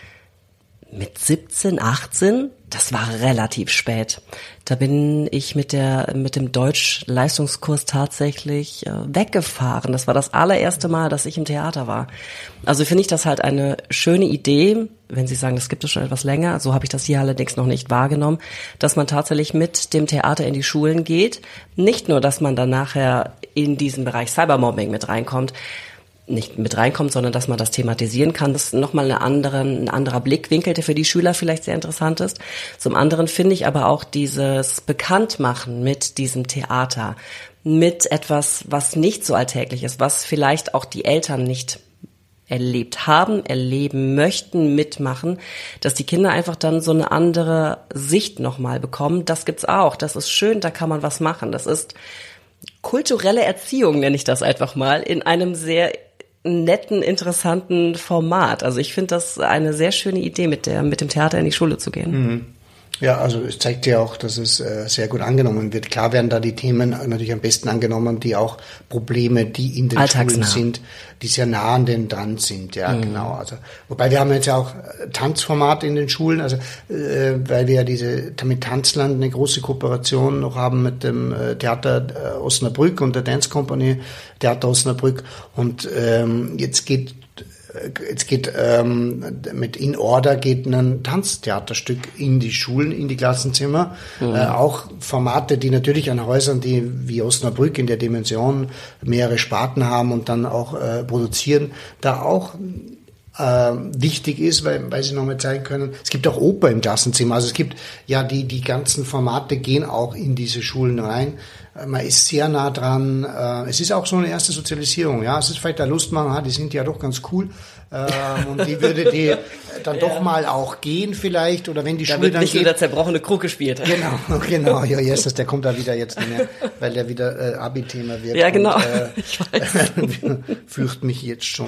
mit 17, 18. Das war relativ spät. Da bin ich mit dem Deutsch-Leistungskurs tatsächlich weggefahren. Das war das allererste Mal, dass ich im Theater war. Also finde ich das halt eine schöne Idee, wenn Sie sagen, das gibt es schon etwas länger. So habe ich das hier allerdings noch nicht wahrgenommen, dass man tatsächlich mit dem Theater in die Schulen geht. Nicht nur, dass man dann nachher in diesen Bereich Cybermobbing nicht mit reinkommt, sondern dass man das thematisieren kann. Das ist nochmal ein anderer Blickwinkel, der für die Schüler vielleicht sehr interessant ist. Zum anderen finde ich aber auch dieses Bekanntmachen mit diesem Theater, mit etwas, was nicht so alltäglich ist, was vielleicht auch die Eltern nicht erlebt haben, erleben möchten, mitmachen, dass die Kinder einfach dann so eine andere Sicht nochmal bekommen. Das gibt's auch. Das ist schön, da kann man was machen. Das ist kulturelle Erziehung, nenne ich das einfach mal, in einem sehr netten, interessanten Format. Also ich finde das eine sehr schöne Idee, mit dem Theater in die Schule zu gehen. Ja, also es zeigt ja auch, dass es sehr gut angenommen wird. Klar werden da die Themen natürlich am besten angenommen, die auch Probleme, die in den Schulen sind, die sehr nah an denen dran sind. Ja, genau. Also wobei wir haben jetzt ja auch Tanzformate in den Schulen, also weil wir ja mit Tanzland eine große Kooperation noch haben mit dem Theater Osnabrück und der Dance Company Theater Osnabrück. Und jetzt geht mit In Order geht ein Tanztheaterstück in die Schulen, in die Klassenzimmer. Auch Formate, die natürlich an Häusern, die wie Osnabrück in der Dimension mehrere Sparten haben und dann auch produzieren, da auch wichtig ist, weil sie nochmal zeigen können, es gibt auch Oper im Klassenzimmer, also es gibt ja die ganzen Formate gehen auch in diese Schulen rein. Man ist sehr nah dran, es ist auch so eine erste Sozialisierung, ja, es ist vielleicht der Lustmann, die sind ja doch ganz cool, und die würde die dann doch mal auch gehen vielleicht, oder wenn die Schule dann nicht geht. Nur der zerbrochene Krug gespielt. Genau, ja, Jesus, der kommt da wieder jetzt nicht mehr, weil der wieder Abi-Thema wird. Ja, genau. Und, ich weiß. Fürcht mich jetzt schon.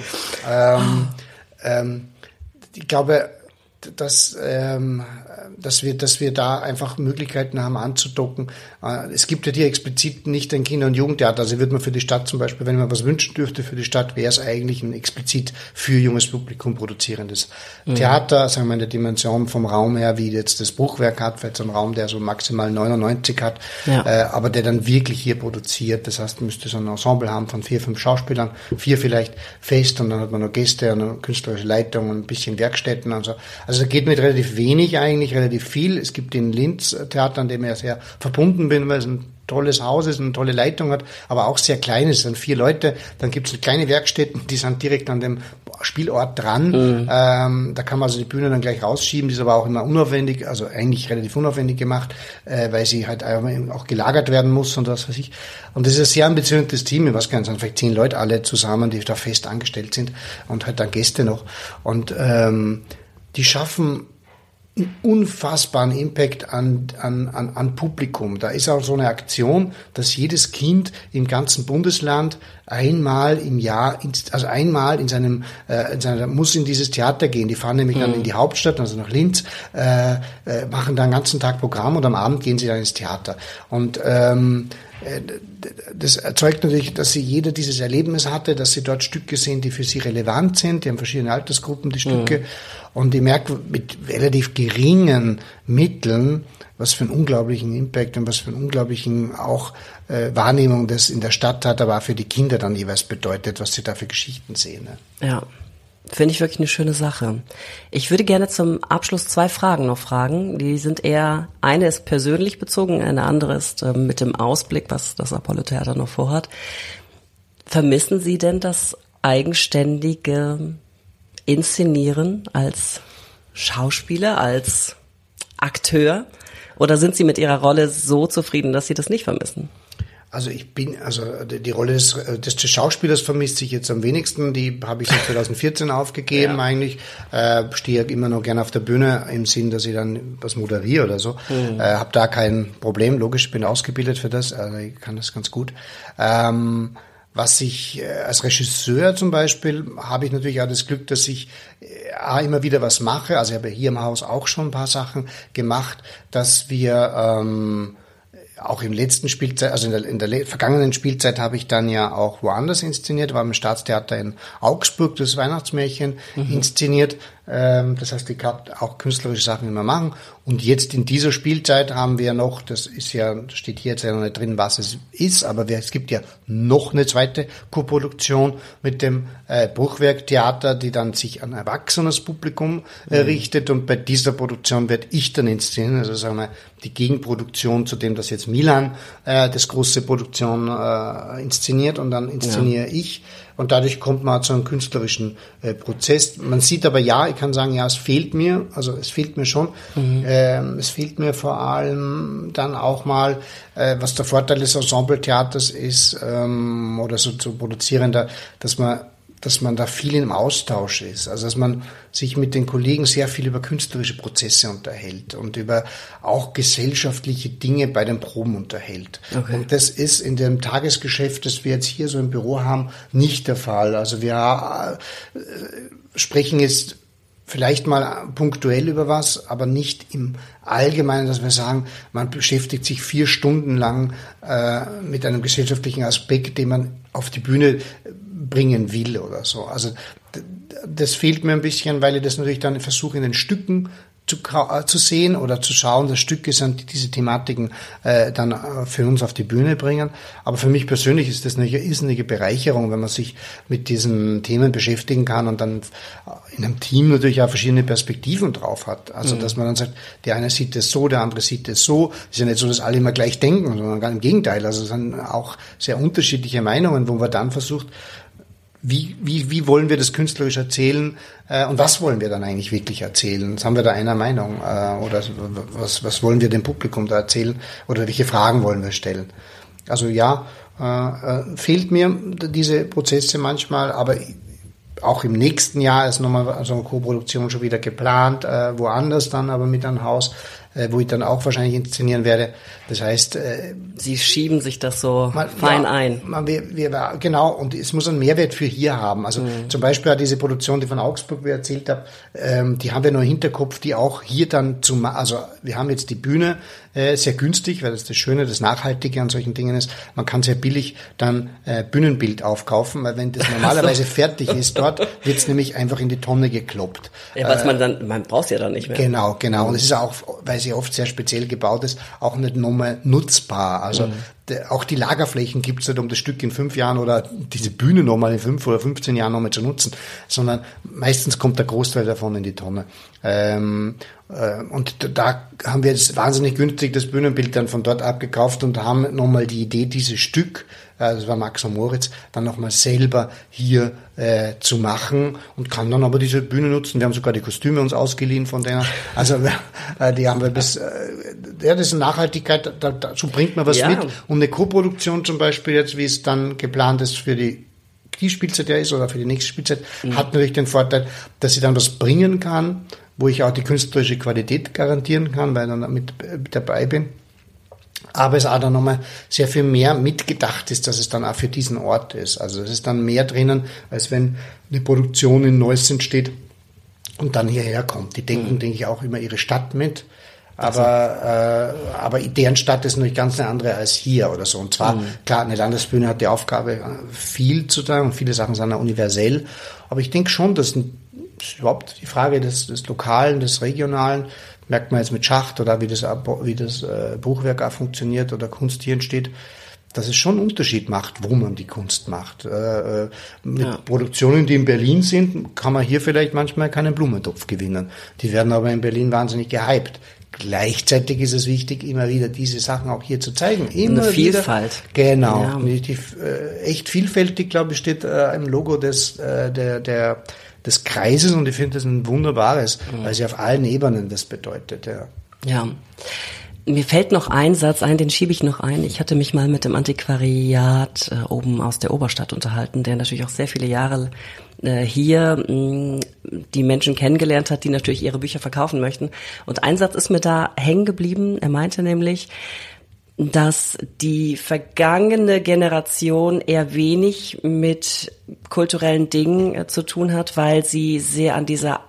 Ich glaube, dass wir da einfach Möglichkeiten haben anzudocken. Es gibt ja hier explizit nicht ein Kinder- und Jugendtheater. Also würde man für die Stadt zum Beispiel, wenn man was wünschen dürfte für die Stadt, wäre es eigentlich ein explizit für junges Publikum produzierendes Theater, sagen wir in der Dimension vom Raum her, wie jetzt das Bruchwerk hat, vielleicht so ein Raum, der so maximal 99 hat, aber der dann wirklich hier produziert. Das heißt, man müsste so ein Ensemble haben von 4, 5 Schauspielern, 4 vielleicht fest, und dann hat man noch Gäste und eine künstlerische Leitung und ein bisschen Werkstätten und so. Also da geht mit relativ wenig eigentlich, relativ viel. Es gibt den Linz Theater, an dem ich sehr verbunden bin, weil es ein tolles Haus ist, eine tolle Leitung hat, aber auch sehr klein ist. Es sind 4 Leute, dann gibt es kleine Werkstätten, die sind direkt an dem Spielort dran. Da kann man also die Bühne dann gleich rausschieben, die ist aber auch immer unaufwendig, also eigentlich relativ unaufwendig gemacht, weil sie halt auch gelagert werden muss und was weiß ich. Und das ist ein sehr ambitioniertes Team, ich weiß gar nicht, sind vielleicht 10 Leute alle zusammen, die da fest angestellt sind und halt dann Gäste noch. Und die schaffen einen unfassbaren Impact an Publikum. Da ist auch so eine Aktion, dass jedes Kind im ganzen Bundesland einmal im Jahr, muss in dieses Theater gehen. Die fahren nämlich dann in die Hauptstadt, also nach Linz, machen da den ganzen Tag Programm und am Abend gehen sie dann ins Theater. Und das erzeugt natürlich, dass jeder dieses Erlebnis hatte, dass sie dort Stücke sehen, die für sie relevant sind. Die haben verschiedene Altersgruppen, die Stücke. Und ich merke mit relativ geringen Mitteln, was für einen unglaublichen Impact und was für einen unglaublichen auch Wahrnehmung das in der Stadt hat, aber auch für die Kinder dann jeweils bedeutet, was sie da für Geschichten sehen. Ne? Ja. Finde ich wirklich eine schöne Sache. Ich würde gerne zum Abschluss 2 Fragen noch fragen. Die sind eher, eine ist persönlich bezogen, eine andere ist mit dem Ausblick, was das Apollo-Theater noch vorhat. Vermissen Sie denn das eigenständige Inszenieren als Schauspieler, als Akteur? Oder sind Sie mit Ihrer Rolle so zufrieden, dass Sie das nicht vermissen? Also die Rolle des Schauspielers vermisst sich jetzt am wenigsten. Die habe ich seit 2014 aufgegeben eigentlich. Stehe immer noch gerne auf der Bühne im Sinn, dass ich dann was moderiere oder so. Habe da kein Problem. Logisch, ich bin ausgebildet für das. Also ich kann das ganz gut. Was ich als Regisseur zum Beispiel habe ich natürlich auch das Glück, dass ich immer wieder was mache. Also ich habe hier im Haus auch schon ein paar Sachen gemacht, dass wir auch im letzten Spielzeit, also in der vergangenen Spielzeit habe ich dann ja auch woanders inszeniert, war im Staatstheater in Augsburg das Weihnachtsmärchen inszeniert. Das heißt, ich kann auch künstlerische Sachen immer machen. Und jetzt in dieser Spielzeit haben wir noch, das steht hier jetzt ja noch nicht drin, was es ist, aber es gibt ja noch eine zweite Koproduktion mit dem Bruchwerk-Theater, die dann sich an erwachsenes Publikum richtet. Und bei dieser Produktion werde ich dann inszenieren, also sagen wir die Gegenproduktion zu dem, dass jetzt Milan das große Produktion inszeniert, und dann inszeniere ich. Und dadurch kommt man zu einem künstlerischen Prozess. Man sieht aber ich kann sagen, es fehlt mir schon. Es fehlt mir vor allem dann auch mal, was der Vorteil des Ensemble-Theaters ist, oder so zu produzierender, dass man da viel im Austausch ist. Also dass man sich mit den Kollegen sehr viel über künstlerische Prozesse unterhält und über auch gesellschaftliche Dinge bei den Proben unterhält. Okay. Und das ist in dem Tagesgeschäft, das wir jetzt hier so im Büro haben, nicht der Fall. Also wir sprechen jetzt vielleicht mal punktuell über was, aber nicht im Allgemeinen, dass wir sagen, man beschäftigt sich 4 Stunden lang mit einem gesellschaftlichen Aspekt, den man auf die Bühne bringen will oder so. Also das fehlt mir ein bisschen, weil ich das natürlich dann versuche in den Stücken zu sehen oder zu schauen, dass Stücke sind, die diese Thematiken dann für uns auf die Bühne bringen. Aber für mich persönlich ist das eine irrsinnige Bereicherung, wenn man sich mit diesen Themen beschäftigen kann und dann in einem Team natürlich auch verschiedene Perspektiven drauf hat. Also dass man dann sagt, der eine sieht es so, der andere sieht es so. Es ist ja nicht so, dass alle immer gleich denken, sondern ganz im Gegenteil. Also es sind auch sehr unterschiedliche Meinungen, wo man dann versucht, wie wollen wir das künstlerisch erzählen und was wollen wir dann eigentlich wirklich erzählen? Haben wir da einer Meinung oder was wollen wir dem Publikum da erzählen oder welche Fragen wollen wir stellen? Also ja, fehlt mir diese Prozesse manchmal, aber auch im nächsten Jahr ist nochmal so eine Co-Produktion schon wieder geplant, woanders dann, aber mit einem Haus, wo ich dann auch wahrscheinlich inszenieren werde. Das heißt, Sie schieben sich das so fein ein. Genau, und es muss einen Mehrwert für hier haben. Also zum Beispiel diese Produktion, die von Augsburg wir erzählt habe, die haben wir noch im Hinterkopf, die auch hier dann also wir haben jetzt die Bühne sehr günstig, weil das Schöne, das Nachhaltige an solchen Dingen ist, man kann sehr billig dann Bühnenbild aufkaufen, weil wenn das normalerweise fertig ist dort, wird es nämlich einfach in die Tonne gekloppt. Ja, was man braucht es ja dann nicht mehr. Genau. Und es ist auch, weil sie oft sehr speziell gebaut ist, auch nicht nochmal nutzbar. Also auch die Lagerflächen gibt es nicht, um das Stück in 5 Jahren oder diese Bühne nochmal in 5 oder 15 Jahren nochmal zu nutzen, sondern meistens kommt der Großteil davon in die Tonne. Und da haben wir jetzt wahnsinnig günstig das Bühnenbild dann von dort abgekauft und haben nochmal die Idee, dieses Stück, das war Max und Moritz, dann nochmal selber hier zu machen und kann dann aber diese Bühne nutzen. Wir haben sogar die Kostüme uns ausgeliehen von denen. Also die haben wir das ist eine Nachhaltigkeit, dazu bringt man was mit. Und eine Co-Produktion zum Beispiel jetzt, wie es dann geplant ist für die Spielzeit ist oder für die nächste Spielzeit, hat natürlich den Vorteil, dass sie dann was bringen kann, wo ich auch die künstlerische Qualität garantieren kann, weil ich dann mit dabei bin. Aber es auch dann nochmal sehr viel mehr mitgedacht ist, dass es dann auch für diesen Ort ist. Also es ist dann mehr drinnen, als wenn eine Produktion in Neuss entsteht und dann hierher kommt. Die denke ich, auch immer ihre Stadt mit. Aber deren Stadt ist natürlich ganz eine andere als hier oder so. Und zwar, klar, eine Landesbühne hat die Aufgabe, viel zu tun und viele Sachen sind ja universell. Aber ich denke schon, dass überhaupt die Frage des Lokalen, des Regionalen, merkt man jetzt mit Schacht oder wie das Buchwerk auch funktioniert oder Kunst hier entsteht, dass es schon einen Unterschied macht, wo man die Kunst macht. Mit Produktionen, die in Berlin sind, kann man hier vielleicht manchmal keinen Blumentopf gewinnen. Die werden aber in Berlin wahnsinnig gehypt. Gleichzeitig ist es wichtig, immer wieder diese Sachen auch hier zu zeigen. Immer eine Vielfalt. Wieder. Genau. Ja. Echt vielfältig, glaube ich, steht im Logo des Kreises und ich finde das ein wunderbares, weil sie auf allen Ebenen das bedeutet. Ja. Mir fällt noch ein Satz ein, den schiebe ich noch ein. Ich hatte mich mal mit dem Antiquariat oben aus der Oberstadt unterhalten, der natürlich auch sehr viele Jahre hier die Menschen kennengelernt hat, die natürlich ihre Bücher verkaufen möchten. Und ein Satz ist mir da hängen geblieben. Er meinte nämlich, dass die vergangene Generation eher wenig mit kulturellen Dingen zu tun hat, weil sie sehr an dieser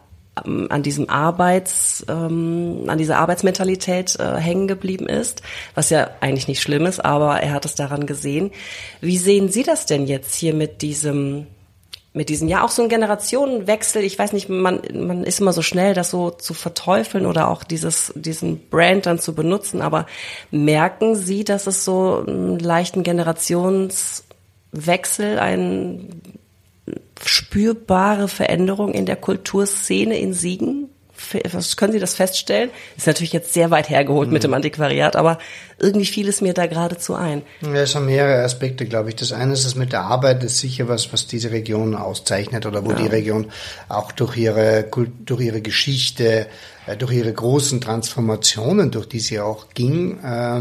Arbeitsmentalität hängen geblieben ist, was ja eigentlich nicht schlimm ist, aber er hat es daran gesehen. Wie sehen Sie das denn jetzt hier mit diesem ja auch so ein Generationenwechsel? Ich weiß nicht, man ist immer so schnell, das so zu verteufeln oder auch diesen Brand dann zu benutzen, aber merken Sie, dass es so einen leichten Generationswechsel, eine spürbare Veränderung in der Kulturszene in Siegen? Können Sie das feststellen? Ist natürlich jetzt sehr weit hergeholt mit dem Antiquariat, aber irgendwie fiel es mir da geradezu ein. Ja, es haben mehrere Aspekte, glaube ich. Das eine ist das mit der Arbeit, das ist sicher was diese Region auszeichnet oder wo die Region auch durch ihre Geschichte, durch ihre großen Transformationen, durch die sie auch ging,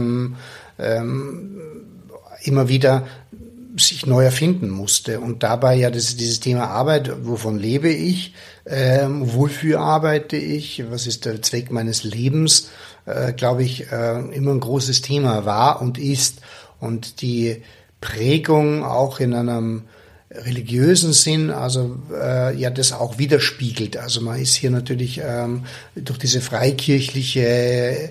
immer wieder sich neu erfinden musste. Und dabei ja dieses Thema Arbeit, wovon lebe ich, wofür arbeite ich, was ist der Zweck meines Lebens, glaube ich, immer ein großes Thema war und ist. Und die Prägung auch in einem religiösen Sinn, also ja das auch widerspiegelt. Also man ist hier natürlich durch diese freikirchliche,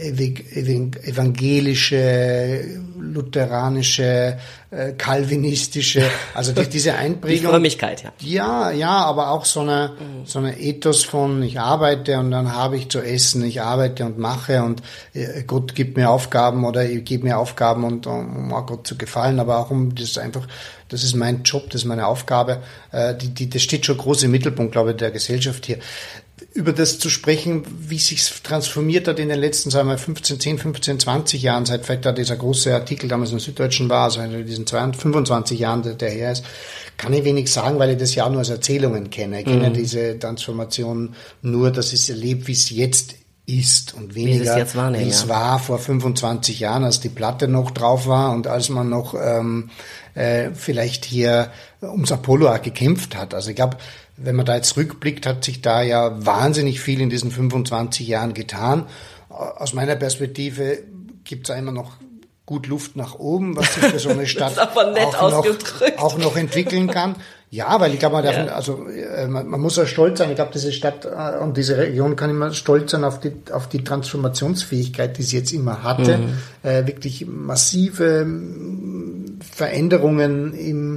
evangelische, lutheranische, calvinistische, also durch diese Einprägung. Die Frömmigkeit, ja. Ja, aber auch so eine Ethos von ich arbeite und dann habe ich zu essen, ich arbeite und mache und Gott gibt mir Aufgaben oder ich gebe mir Aufgaben und um Gott zu gefallen, aber auch um das einfach, das ist mein Job, das ist meine Aufgabe, das steht schon groß im Mittelpunkt, glaube ich, der Gesellschaft hier. Über das zu sprechen, wie sich transformiert hat in den letzten, sagen wir, 10, 15, 20 Jahren, seit vielleicht da dieser große Artikel damals in der Süddeutschen war, also in diesen 25 Jahren, der her ist, kann ich wenig sagen, weil ich das ja nur als Erzählungen kenne. Ich kenne diese Transformation nur, dass ich es erlebe, wie es jetzt ist und weniger, wie es war vor 25 Jahren, als die Platte noch drauf war und als man noch vielleicht hier ums Apollo auch gekämpft hat. Also ich glaube, wenn man da jetzt rückblickt, hat sich da ja wahnsinnig viel in diesen 25 Jahren getan. Aus meiner Perspektive gibt es immer noch gut Luft nach oben, was sich für so eine Stadt auch noch entwickeln kann. Ja, weil ich glaube, man muss ja stolz sein. Ich glaube, diese Stadt und diese Region kann immer stolz sein auf die Transformationsfähigkeit, die sie jetzt immer hatte. Wirklich massive Veränderungen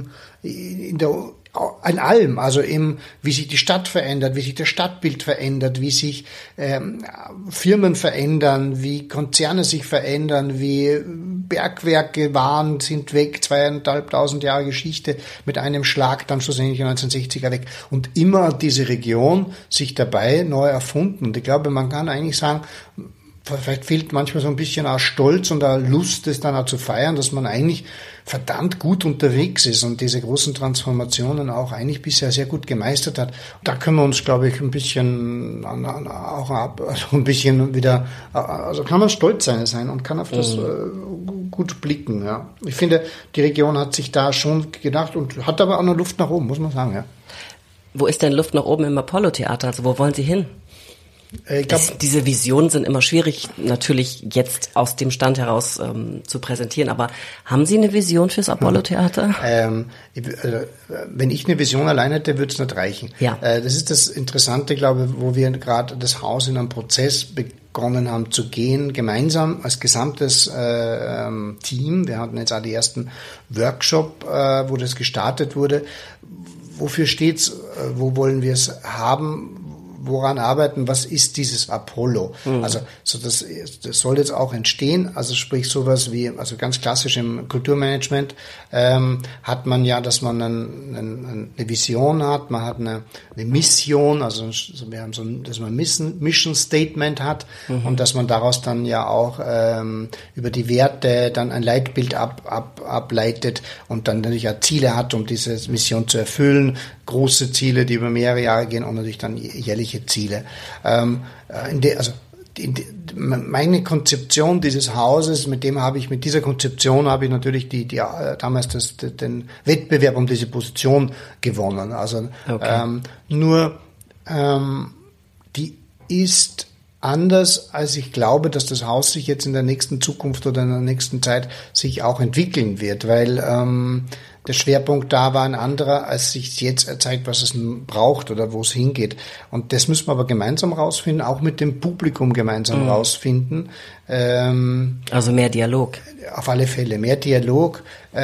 an allem, also wie sich die Stadt verändert, wie sich das Stadtbild verändert, wie sich Firmen verändern, wie Konzerne sich verändern, wie Bergwerke sind weg, 2.500 Jahre Geschichte mit einem Schlag, dann schlussendlich 1960er weg. Und immer diese Region sich dabei neu erfunden. Und ich glaube, man kann eigentlich sagen, vielleicht fehlt manchmal so ein bisschen auch Stolz und auch Lust, das dann auch zu feiern, dass man eigentlich verdammt gut unterwegs ist und diese großen Transformationen auch eigentlich bisher sehr gut gemeistert hat. Da können wir uns, glaube ich, ein bisschen wieder, also kann man stolz sein und kann auf das gut blicken. Ja. Ich finde, die Region hat sich da schon gedacht und hat aber auch noch Luft nach oben, muss man sagen. Ja. Wo ist denn Luft nach oben im Apollo-Theater? Also wo wollen Sie hin? Diese Visionen sind immer schwierig, natürlich jetzt aus dem Stand heraus zu präsentieren, aber haben Sie eine Vision fürs Apollo-Theater? Wenn ich eine Vision allein hätte, würde es nicht reichen. Ja. Das ist das Interessante, glaube ich, wo wir gerade das Haus in einem Prozess begonnen haben zu gehen, gemeinsam als gesamtes Team. Wir hatten jetzt auch die ersten Workshop, wo das gestartet wurde. Wofür steht's? Wo wollen wir es haben? Woran arbeiten, was ist dieses Apollo? Also das soll jetzt auch entstehen, also sprich sowas wie, also ganz klassisch im Kulturmanagement hat man ja, dass man eine Vision hat, man hat eine Mission, also wir haben dass man ein Mission Statement hat und dass man daraus dann ja auch über die Werte dann ein Leitbild ableitet und dann natürlich auch Ziele hat, um diese Mission zu erfüllen, große Ziele, die über mehrere Jahre gehen und natürlich dann jährliche Ziele. Meine Konzeption dieses Hauses, mit dieser Konzeption habe ich natürlich damals den Wettbewerb um diese Position gewonnen. Also okay. Die ist anders, als ich glaube, dass das Haus sich jetzt in der nächsten Zukunft oder in der nächsten Zeit sich auch entwickeln wird, weil der Schwerpunkt da war ein anderer, als sich jetzt zeigt, was es braucht oder wo es hingeht. Und das müssen wir aber gemeinsam rausfinden, auch mit dem Publikum gemeinsam rausfinden. Also mehr Dialog. Auf alle Fälle, mehr Dialog,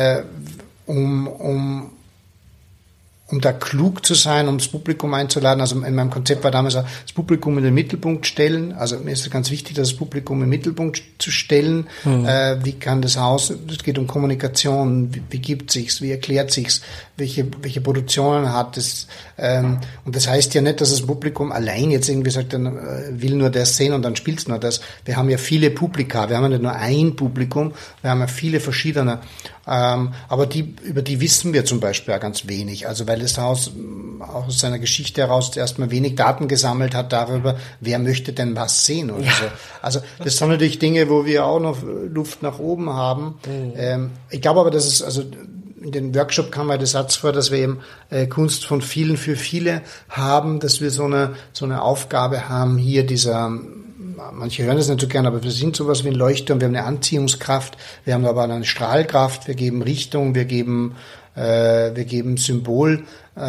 um da klug zu sein, um das Publikum einzuladen. Also in meinem Konzept war damals auch das Publikum in den Mittelpunkt stellen. Also mir ist es ganz wichtig, das Publikum im Mittelpunkt zu stellen. Wie kann das Haus, es geht um Kommunikation, wie gibt sich's, wie erklärt sich's, welche Produktionen hat es. Und das heißt ja nicht, dass das Publikum allein jetzt irgendwie sagt, dann will nur das sehen und dann spielt's nur das. Wir haben ja viele Publika, wir haben ja nicht nur ein Publikum, wir haben ja viele verschiedene. Aber über die wissen wir zum Beispiel auch ganz wenig. Also weil das Haus auch aus seiner Geschichte heraus erstmal wenig Daten gesammelt hat darüber, wer möchte denn was sehen oder so. Also das sind natürlich Dinge, wo wir auch noch Luft nach oben haben. Ich glaube aber, dass es, also in den Workshop kam ja der Satz vor, dass wir eben Kunst von vielen für viele haben, dass wir so eine Aufgabe haben, hier manche hören das nicht so gern, aber wir sind sowas wie ein Leuchtturm, wir haben eine Anziehungskraft, wir haben aber eine Strahlkraft, wir geben Richtung, wir geben wir geben Symbol.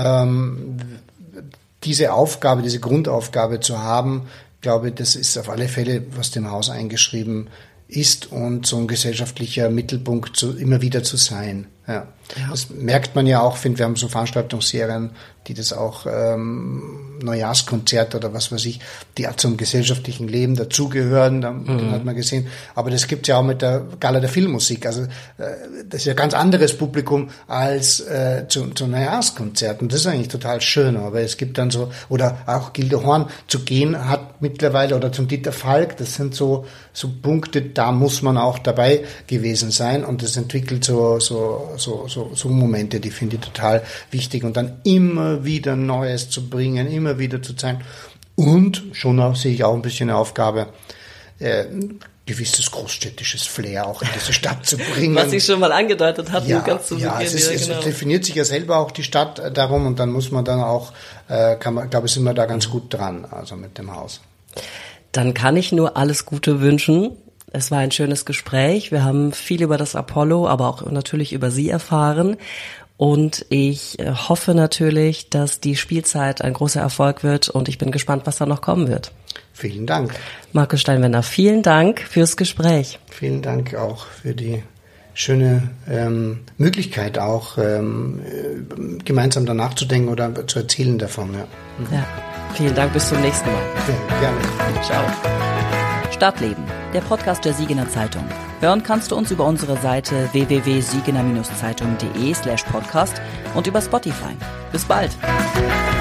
Diese Aufgabe, diese Grundaufgabe zu haben, glaube ich, das ist auf alle Fälle, was dem Haus eingeschrieben ist und so ein gesellschaftlicher Mittelpunkt immer wieder zu sein. Ja. Das merkt man ja auch, finde wir haben so Veranstaltungsserien, die das auch Neujahrskonzert oder was weiß ich, die auch zum gesellschaftlichen Leben dazugehören, dann hat man gesehen. Aber das gibt's ja auch mit der Gala der Filmmusik. Also das ist ja ein ganz anderes Publikum als zu Neujahrskonzerten. Das ist eigentlich total schön. Aber es gibt dann so, oder auch Gildo Horn zu gehen hat mittlerweile, oder zum Dieter Falk, das sind so Punkte, da muss man auch dabei gewesen sein. Und das entwickelt so Momente, die finde ich total wichtig. Und dann immer wieder Neues zu bringen, immer wieder zu zeigen. Und schon auch, sehe ich auch ein bisschen eine Aufgabe, gewisses großstädtisches Flair auch in diese Stadt zu bringen. Was Sie schon mal angedeutet hatten, ganz zu Beginn. Es definiert sich ja selber auch die Stadt darum, und dann muss man dann auch, glaube ich, sind wir da ganz gut dran, also mit dem Haus. Dann kann ich nur alles Gute wünschen. Es war ein schönes Gespräch. Wir haben viel über das Apollo, aber auch natürlich über Sie erfahren. Und ich hoffe natürlich, dass die Spielzeit ein großer Erfolg wird, und ich bin gespannt, was da noch kommen wird. Vielen Dank. Markus Steinwender, vielen Dank fürs Gespräch. Vielen Dank auch für die schöne Möglichkeit, auch gemeinsam danach zu denken oder zu erzählen davon. Ja, vielen Dank, bis zum nächsten Mal. Ja, gerne. Ciao. Stadtleben, der Podcast der Siegener Zeitung. Hören kannst du uns über unsere Seite www.siegener-zeitung.de/podcast und über Spotify. Bis bald.